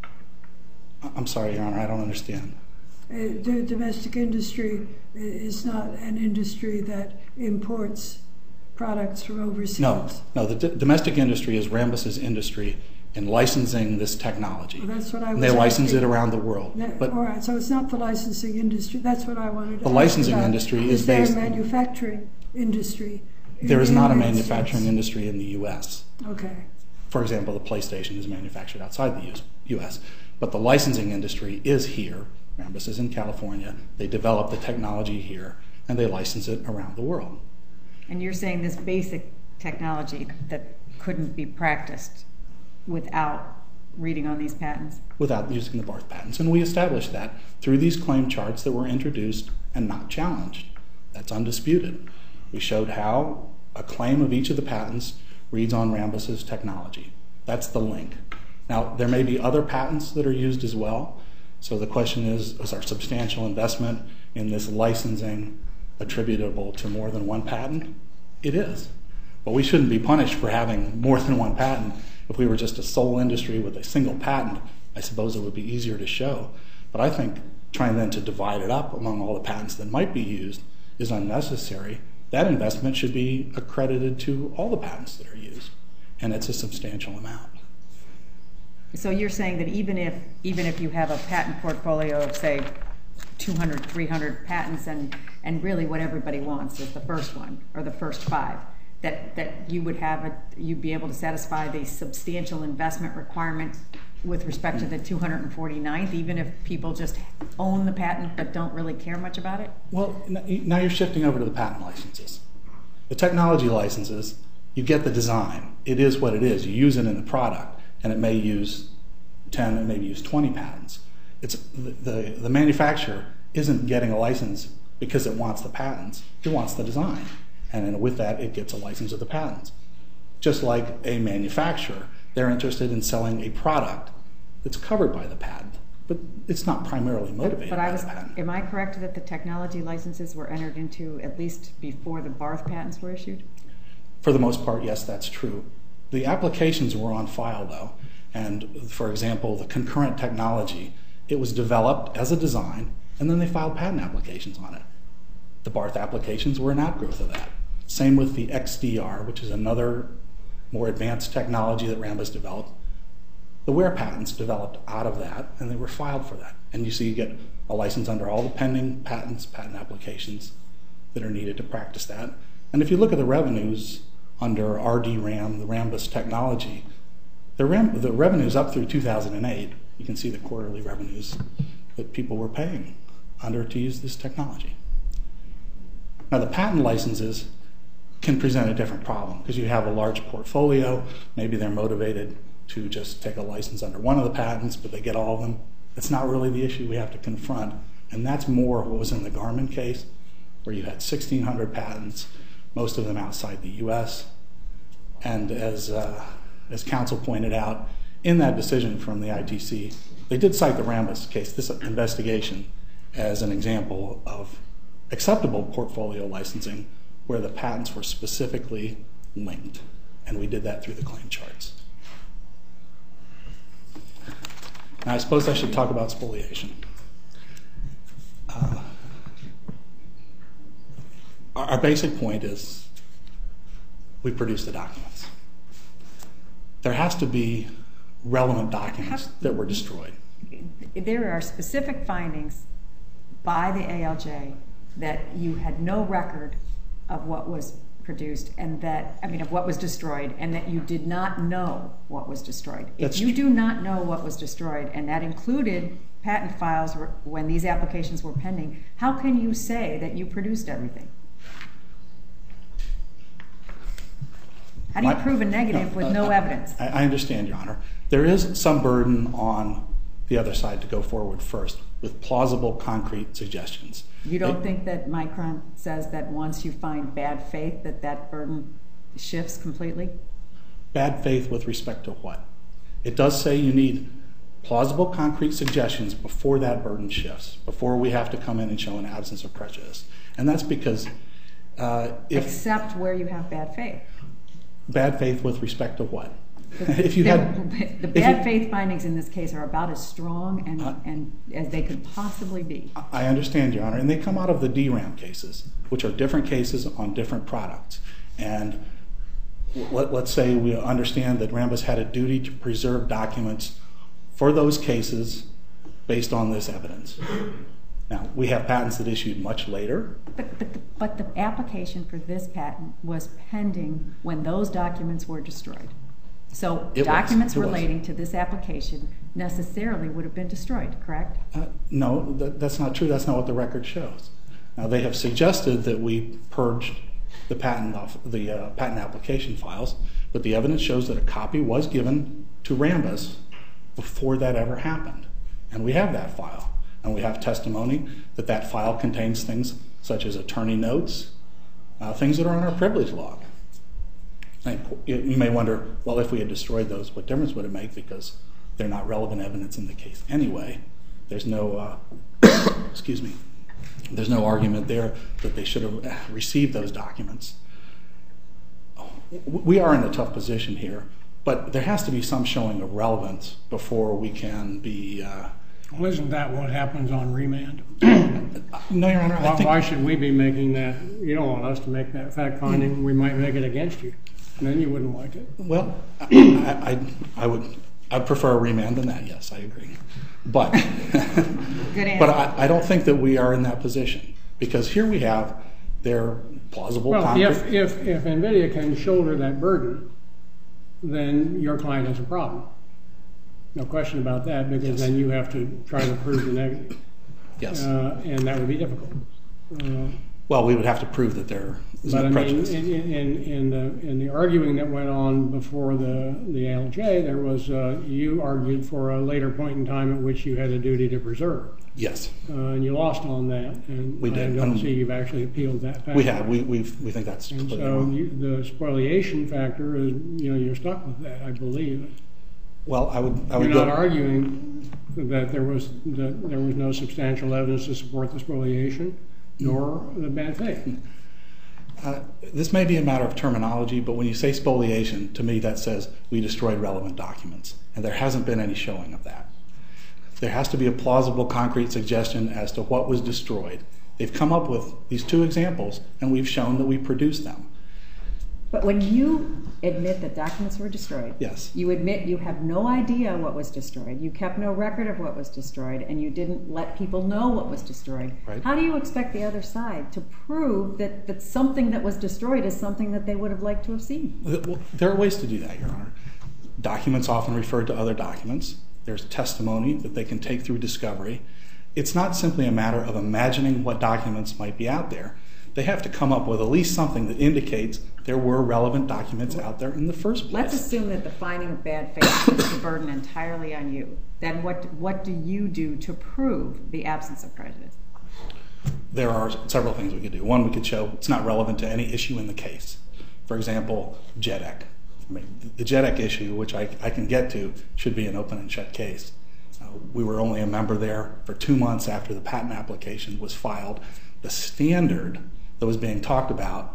I'm sorry, Your Honor, I don't understand. Uh, the domestic industry is not an industry that imports products from overseas. No, no, the d- domestic industry is Rambus's industry in licensing this technology. Well, that's what I was and they license asking. it around the world. No, but all right, so it's not the licensing industry. That's what I wanted to The ask licensing about. industry is is there based- a manufacturing industry in there is the not a United manufacturing States? industry in the U S. Okay. For example, the PlayStation is manufactured outside the U S. But the licensing industry is here. Rambus is in California. They develop the technology here, and they license it around the world. And you're saying this basic technology that couldn't be practiced without reading on these patents? Without using the Barth patents. And we established that through these claim charts that were introduced and not challenged. That's undisputed. We showed how a claim of each of the patents reads on Rambus's technology. That's the link. Now, there may be other patents that are used as well. So the question is, is our substantial investment in this licensing attributable to more than one patent? It is. But we shouldn't be punished for having more than one patent. If we were just a sole industry with a single patent, I suppose it would be easier to show. But I think trying then to divide it up among all the patents that might be used is unnecessary. That investment should be accredited to all the patents that are used, and it's a substantial amount. So you're saying that even if even if you have a patent portfolio of, say, two hundred, three hundred patents, and, and really what everybody wants is the first one or the first five, that, that you would have a, you'd be able to satisfy the substantial investment requirement with respect to the two hundred forty-ninth, even if people just own the patent but don't really care much about it? Well, now you're shifting over to the patent licenses. The technology licenses, you get the design. It is what it is. You use it in the product, and it may use ten, it may use twenty patents. It's the, the, the manufacturer isn't getting a license because it wants the patents. It wants the design. And then with that, it gets a license of the patents. Just like a manufacturer, they're interested in selling a product that's covered by the patent, but it's not primarily motivated but, but I by was, the patent. Am I correct that the technology licenses were entered into at least before the Barth patents were issued? For the most part, yes, that's true. The applications were on file, though, and for example, the concurrent technology, it was developed as a design, and then they filed patent applications on it. The Barth applications were an outgrowth of that. Same with the X D R, which is another more advanced technology that Rambus developed. The Ware patents developed out of that, and they were filed for that. And you see you get a license under all the pending patents, patent applications that are needed to practice that. And if you look at the revenues under R D RAM, the Rambus technology, the, Ram, the revenues up through two thousand eight, you can see the quarterly revenues that people were paying under to use this technology. Now the patent licenses can present a different problem because you have a large portfolio. Maybe they're motivated to just take a license under one of the patents, but they get all of them. That's not really the issue we have to confront. And that's more what was in the Garmin case, where you had sixteen hundred patents, most of them outside the U S. And as, uh, as counsel pointed out, in that decision from the I T C, they did cite the Rambus case, this investigation, as an example of acceptable portfolio licensing where the patents were specifically linked. And we did that through the claim charts. Now, I suppose I should talk about spoliation. Uh, our, our basic point is we produce the documents. There has to be relevant documents that were destroyed. There are specific findings by the A L J that you had no record of what was produced and that, I mean, of what was destroyed, and that you did not know what was destroyed. If That's you do not know what was destroyed, and that included patent files when these applications were pending, how can you say that you produced everything? How do you My, prove a negative no, with uh, no I, evidence? I, I understand, Your Honor. There is some burden on the other side to go forward first with plausible, concrete suggestions. You don't it, think that Micron says that once you find bad faith that that burden shifts completely? Bad faith with respect to what? It does say you need plausible, concrete suggestions before that burden shifts, before we have to come in and show an absence of prejudice. And that's because uh, if... Except where you have bad faith. Bad faith with respect to what? The, if you the, had, the bad you, faith findings in this case are about as strong and, uh, and as they could possibly be. I understand, Your Honor, and they come out of the D RAM cases, which are different cases on different products. And let, let's say we understand that Rambus had a duty to preserve documents for those cases based on this evidence. Now, we have patents that issued much later. But, but, the, but the application for this patent was pending when those documents were destroyed. So it documents was. relating to this application necessarily would have been destroyed, correct? Uh, no, that, that's not true. That's not what the record shows. Now, they have suggested that we purged the patent off the uh, patent application files, but the evidence shows that a copy was given to Rambus before that ever happened. And we have that file. And we have testimony that that file contains things such as attorney notes, uh, things that are on our privilege log. And you may wonder, well, if we had destroyed those, what difference would it make? Because they're not relevant evidence in the case anyway. There's no, uh, excuse me, there's no argument there that they should have received those documents. We are in a tough position here, but there has to be some showing of relevance before we can be... Uh, Well, isn't that what happens on remand? No, Your Honor. Why, I think, why should we be making that? You don't want us to make that fact finding. We might make it against you, and then you wouldn't like it. Well, I, I, I would I prefer a remand than that. Yes, I agree. But, but I, I don't think that we are in that position because here we have their plausible. Well, concrete. if if if NVIDIA can shoulder that burden, then your client has a problem. No question about that, because Yes. then you have to try to prove the negative. Yes. Uh, and that would be difficult. Uh, Well, we would have to prove that there is But no I mean, prejudice. in, in, in, the, in the arguing that went on before the, the A L J, there was, uh, you argued for a later point in time at which you had a duty to preserve. Yes, Uh, and you lost on that, and We did. I don't Um, see you've actually appealed that fact. we have. We we we think that's And completely so wrong. you, the spoliation factor is, you know, you're stuck with that, I believe. Well, I would I would You're not go. arguing that there was that there was no substantial evidence to support the spoliation, nor the bad faith. Uh, this may be a matter of terminology, but when you say spoliation, to me that says we destroyed relevant documents, and there hasn't been any showing of that. There has to be a plausible, concrete suggestion as to what was destroyed. They've come up with these two examples, and we've shown that we produced them. But when you admit that documents were destroyed, Yes. you admit you have no idea what was destroyed, you kept no record of what was destroyed, and you didn't let people know what was destroyed. Right. How do you expect the other side to prove that, that something that was destroyed is something that they would have liked to have seen? Well, there are ways to do that, Your Honor. Documents often refer to other documents. There's testimony that they can take through discovery. It's not simply a matter of imagining what documents might be out there. They have to come up with at least something that indicates there were relevant documents out there in the first place. Let's assume that the finding of bad faith puts the burden entirely on you. Then what, what do you do to prove the absence of prejudice? There are several things we could do. One, we could show it's not relevant to any issue in the case. For example, J E D E C. I mean, the J E D E C issue, which I, I can get to, should be an open and shut case. Uh, we were only a member there for two months after the patent application was filed. The standard that was being talked about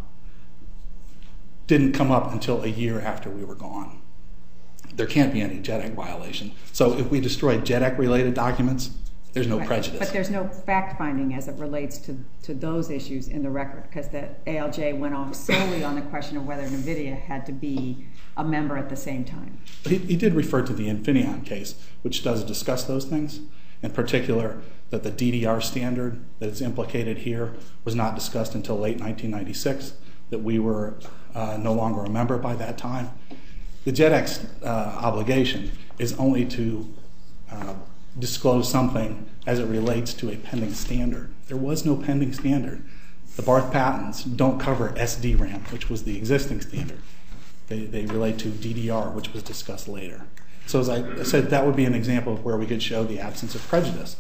didn't come up until a year after we were gone. There can't be any J E D E C violation. So if we destroyed J E D E C-related documents, there's no Right. prejudice. But there's no fact-finding as it relates to, to those issues in the record, because the A L J went off solely on the question of whether NVIDIA had to be a member at the same time. He, he did refer to the Infineon case, which does discuss those things. In particular, that the D D R standard that is implicated here was not discussed until late nineteen ninety-six, that we were uh, no longer a member by that time. The J E D E C uh, obligation is only to uh, disclose something as it relates to a pending standard. There was no pending standard. The Barth patents don't cover S D RAM, which was the existing standard. They, they relate to D D R, which was discussed later. So as I said, that would be an example of where we could show the absence of prejudice.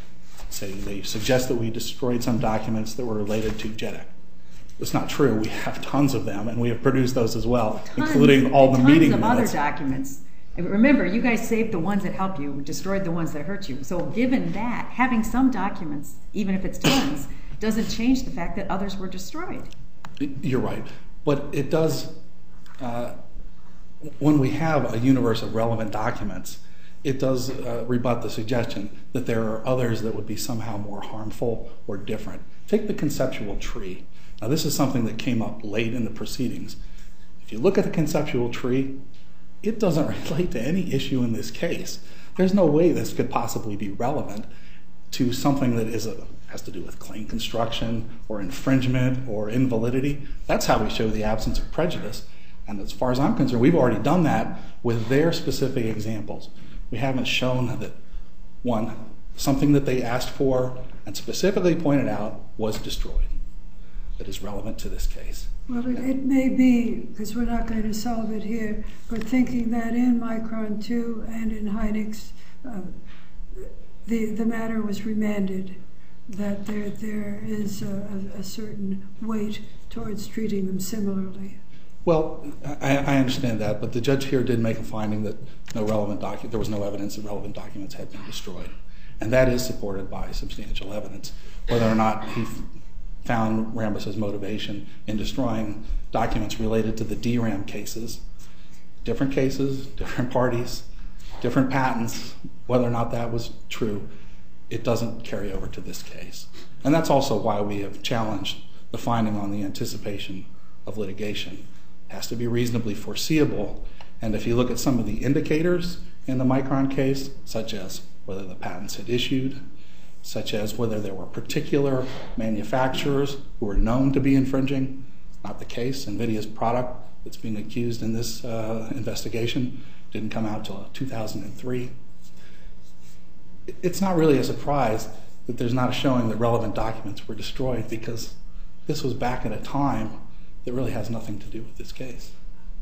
Say they suggest that we destroyed some documents that were related to J E D E C. It's not true. We have tons of them, and we have produced those as well, Tons, including all the tons meeting of minutes. other documents. And remember, you guys saved the ones that helped you, destroyed the ones that hurt you. So given that, having some documents, even if it's tons, doesn't change the fact that others were destroyed. You're right. But it does, uh, when we have a universe of relevant documents, it does uh, rebut the suggestion that there are others that would be somehow more harmful or different. Take the conceptual tree. Now, this is something that came up late in the proceedings. If you look at the conceptual tree, it doesn't relate to any issue in this case. There's no way this could possibly be relevant to something that is a, has to do with claim construction or infringement or invalidity. That's how we show the absence of prejudice. And as far as I'm concerned, we've already done that with their specific examples. We haven't shown that, one, something that they asked for and specifically pointed out was destroyed that is relevant to this case. Well, it, it may be, because we're not going to solve it here, but thinking that in Micron two and in Hynix, uh, the, the matter was remanded, that there, there is a, a certain weight towards treating them similarly. Well, I, I understand that, but the judge here did make a finding that no relevant docu- there was no evidence that relevant documents had been destroyed. And that is supported by substantial evidence. Whether or not he found Rambus's motivation in destroying documents related to the D RAM cases, different cases, different parties, different patents, whether or not that was true, it doesn't carry over to this case. And that's also why we have challenged the finding on the anticipation of litigation. It has to be reasonably foreseeable. And if you look at some of the indicators in the Micron case, such as whether the patents had issued, such as whether there were particular manufacturers who were known to be infringing, not the case. NVIDIA's product that's being accused in this uh, investigation didn't come out till two thousand three. it's not really a surprise that there's not a showing that relevant documents were destroyed, because this was back at a time that really has nothing to do with this case.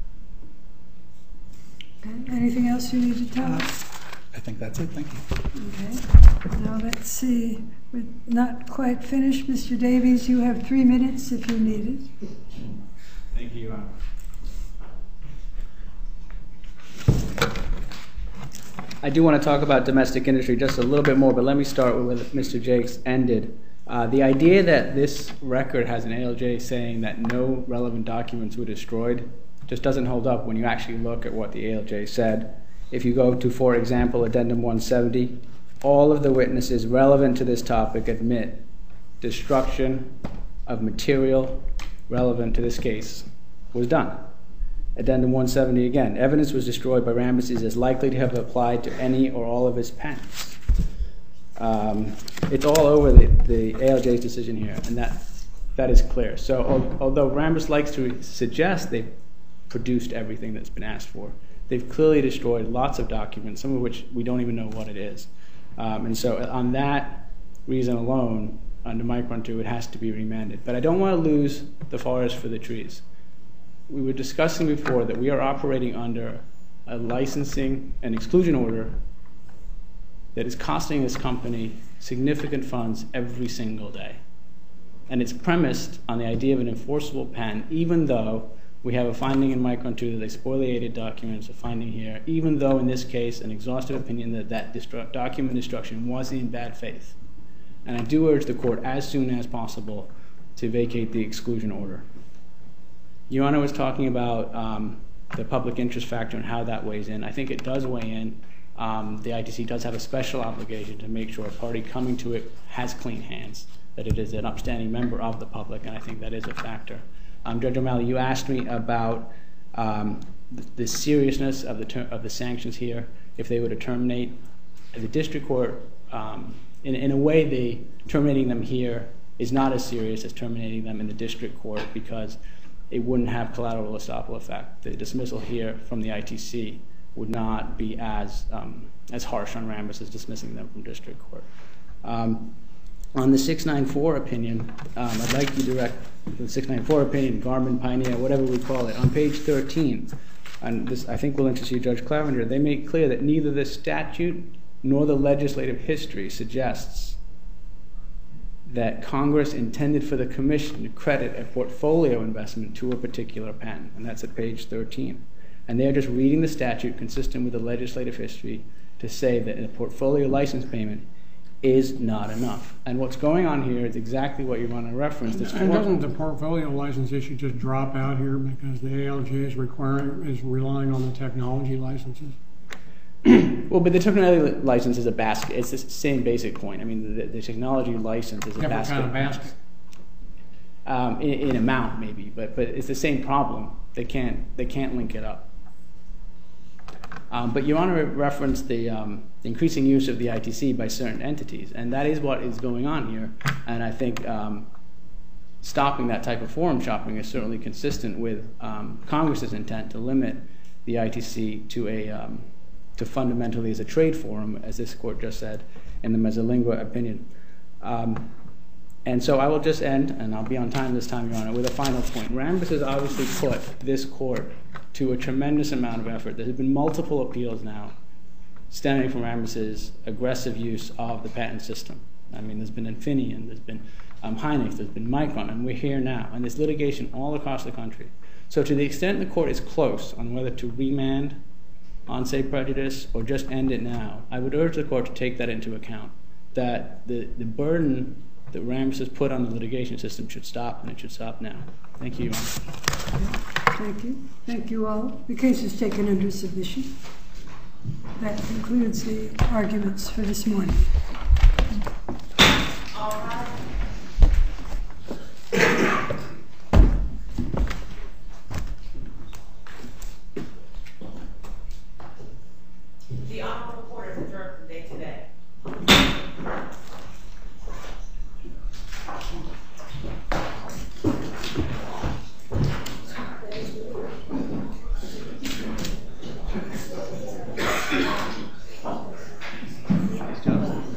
Okay. Anything else you need to tell us? I think that's it. Thank you. Okay. Now let's see. We're not quite finished. Mister Davies, you have three minutes if you need it. Thank you, Your Honor. I do want to talk about domestic industry just a little bit more, but let me start with where Mister Jakes ended. Uh, the idea that this record has an A L J saying that no relevant documents were destroyed just doesn't hold up when you actually look at what the A L J said. If you go to, for example, Addendum one seventy, all of the witnesses relevant to this topic admit destruction of material relevant to this case was done. Addendum one seventy again, evidence was destroyed by Rambus is likely to have applied to any or all of his patents. Um, it's all over the, the A L J's decision here, and that that is clear. So al although Rambus likes to suggest they've produced everything that's been asked for, they've clearly destroyed lots of documents, some of which we don't even know what it is. Um, and so on that reason alone, under Micron two, it has to be remanded. But I don't want to lose the forest for the trees. We were discussing before that we are operating under a licensing and exclusion order that is costing this company significant funds every single day. And it's premised on the idea of an enforceable patent, even though we have a finding in Micron two that they spoliated documents, a finding here, even though in this case an exhaustive opinion that that destru document destruction was in bad faith. And I do urge the court as soon as possible to vacate the exclusion order. Your Honor was talking about um, the public interest factor and how that weighs in. I think it does weigh in. Um, the I T C does have a special obligation to make sure a party coming to it has clean hands, that it is an upstanding member of the public, and I think that is a factor. Um, Judge O'Malley, you asked me about um, the, the seriousness of the, ter of the sanctions here if they were to terminate. The district court, um, in, in a way, the terminating them here is not as serious as terminating them in the district court because it wouldn't have collateral estoppel effect. The dismissal here from the I T C would not be as um, as harsh on Rambus as dismissing them from district court. Um, on the six ninety-four opinion, um, I'd like you to direct the six ninety-four opinion, Garmin, Pioneer, whatever we call it, on page thirteen, and this I think will interest you, Judge Clevenger, they make clear that neither the statute nor the legislative history suggests that Congress intended for the commission to credit a portfolio investment to a particular patent, and that's at page thirteen. And they're just reading the statute consistent with the legislative history to say that a portfolio license payment is not enough. And what's going on here is exactly what you're going to reference. And, and doesn't the portfolio license issue just drop out here because the A L J is requiring is relying on the technology licenses? Well, but the technology license is a basket. It's the same basic point. I mean, the, the technology license is a Different basket. kind of basket. Um, in, in amount, maybe, but but it's the same problem. They can't they can't link it up. Um, but Your Honor referenced the, um, the increasing use of the I T C by certain entities, and that is what is going on here. And I think um, stopping that type of forum shopping is certainly consistent with um, Congress's intent to limit the I T C to a um, to fundamentally as a trade forum, as this court just said in the Mezzalingua opinion. Um, and so I will just end, and I'll be on time this time, Your Honor, with a final point. Rambus has obviously put this court to a tremendous amount of effort. There have been multiple appeals now stemming from Rambus's aggressive use of the patent system. I mean, there's been Infineon, there's been um, Hynix, there's been Micron, and we're here now. And there's litigation all across the country. So to the extent the court is close on whether to remand on, say, prejudice or just end it now, I would urge the court to take that into account, that the, the burden that Rambus has put on the litigation system should stop, and it should stop now. Thank you, Your Honor. Thank you. Thank you all. The case is taken under submission. That concludes the arguments for this morning. All right. The Honorable Court is adjourned from day today. Nice job.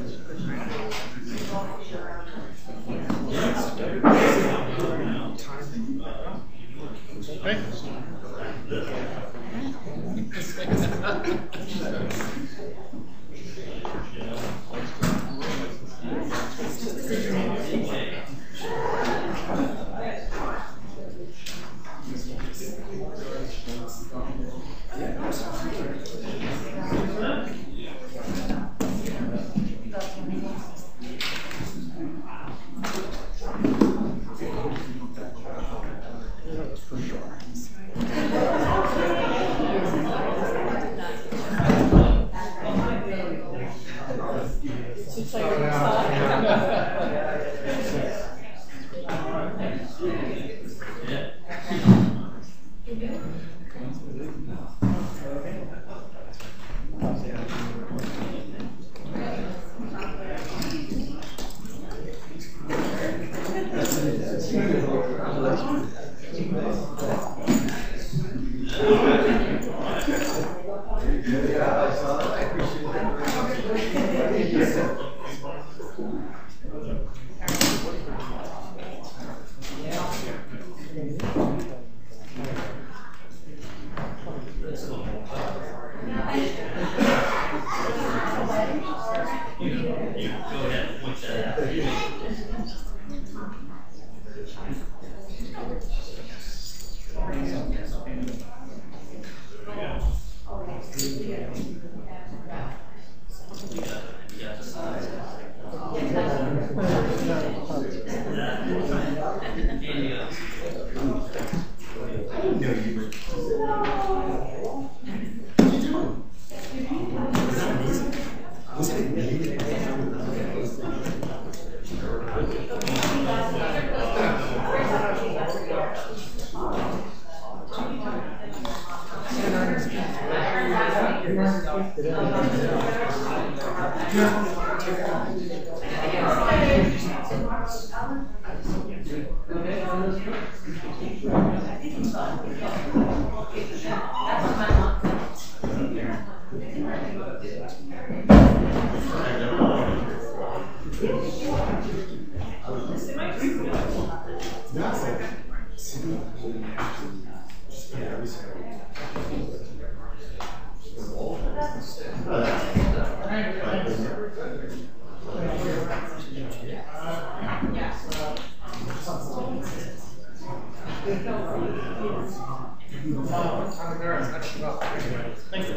Yes.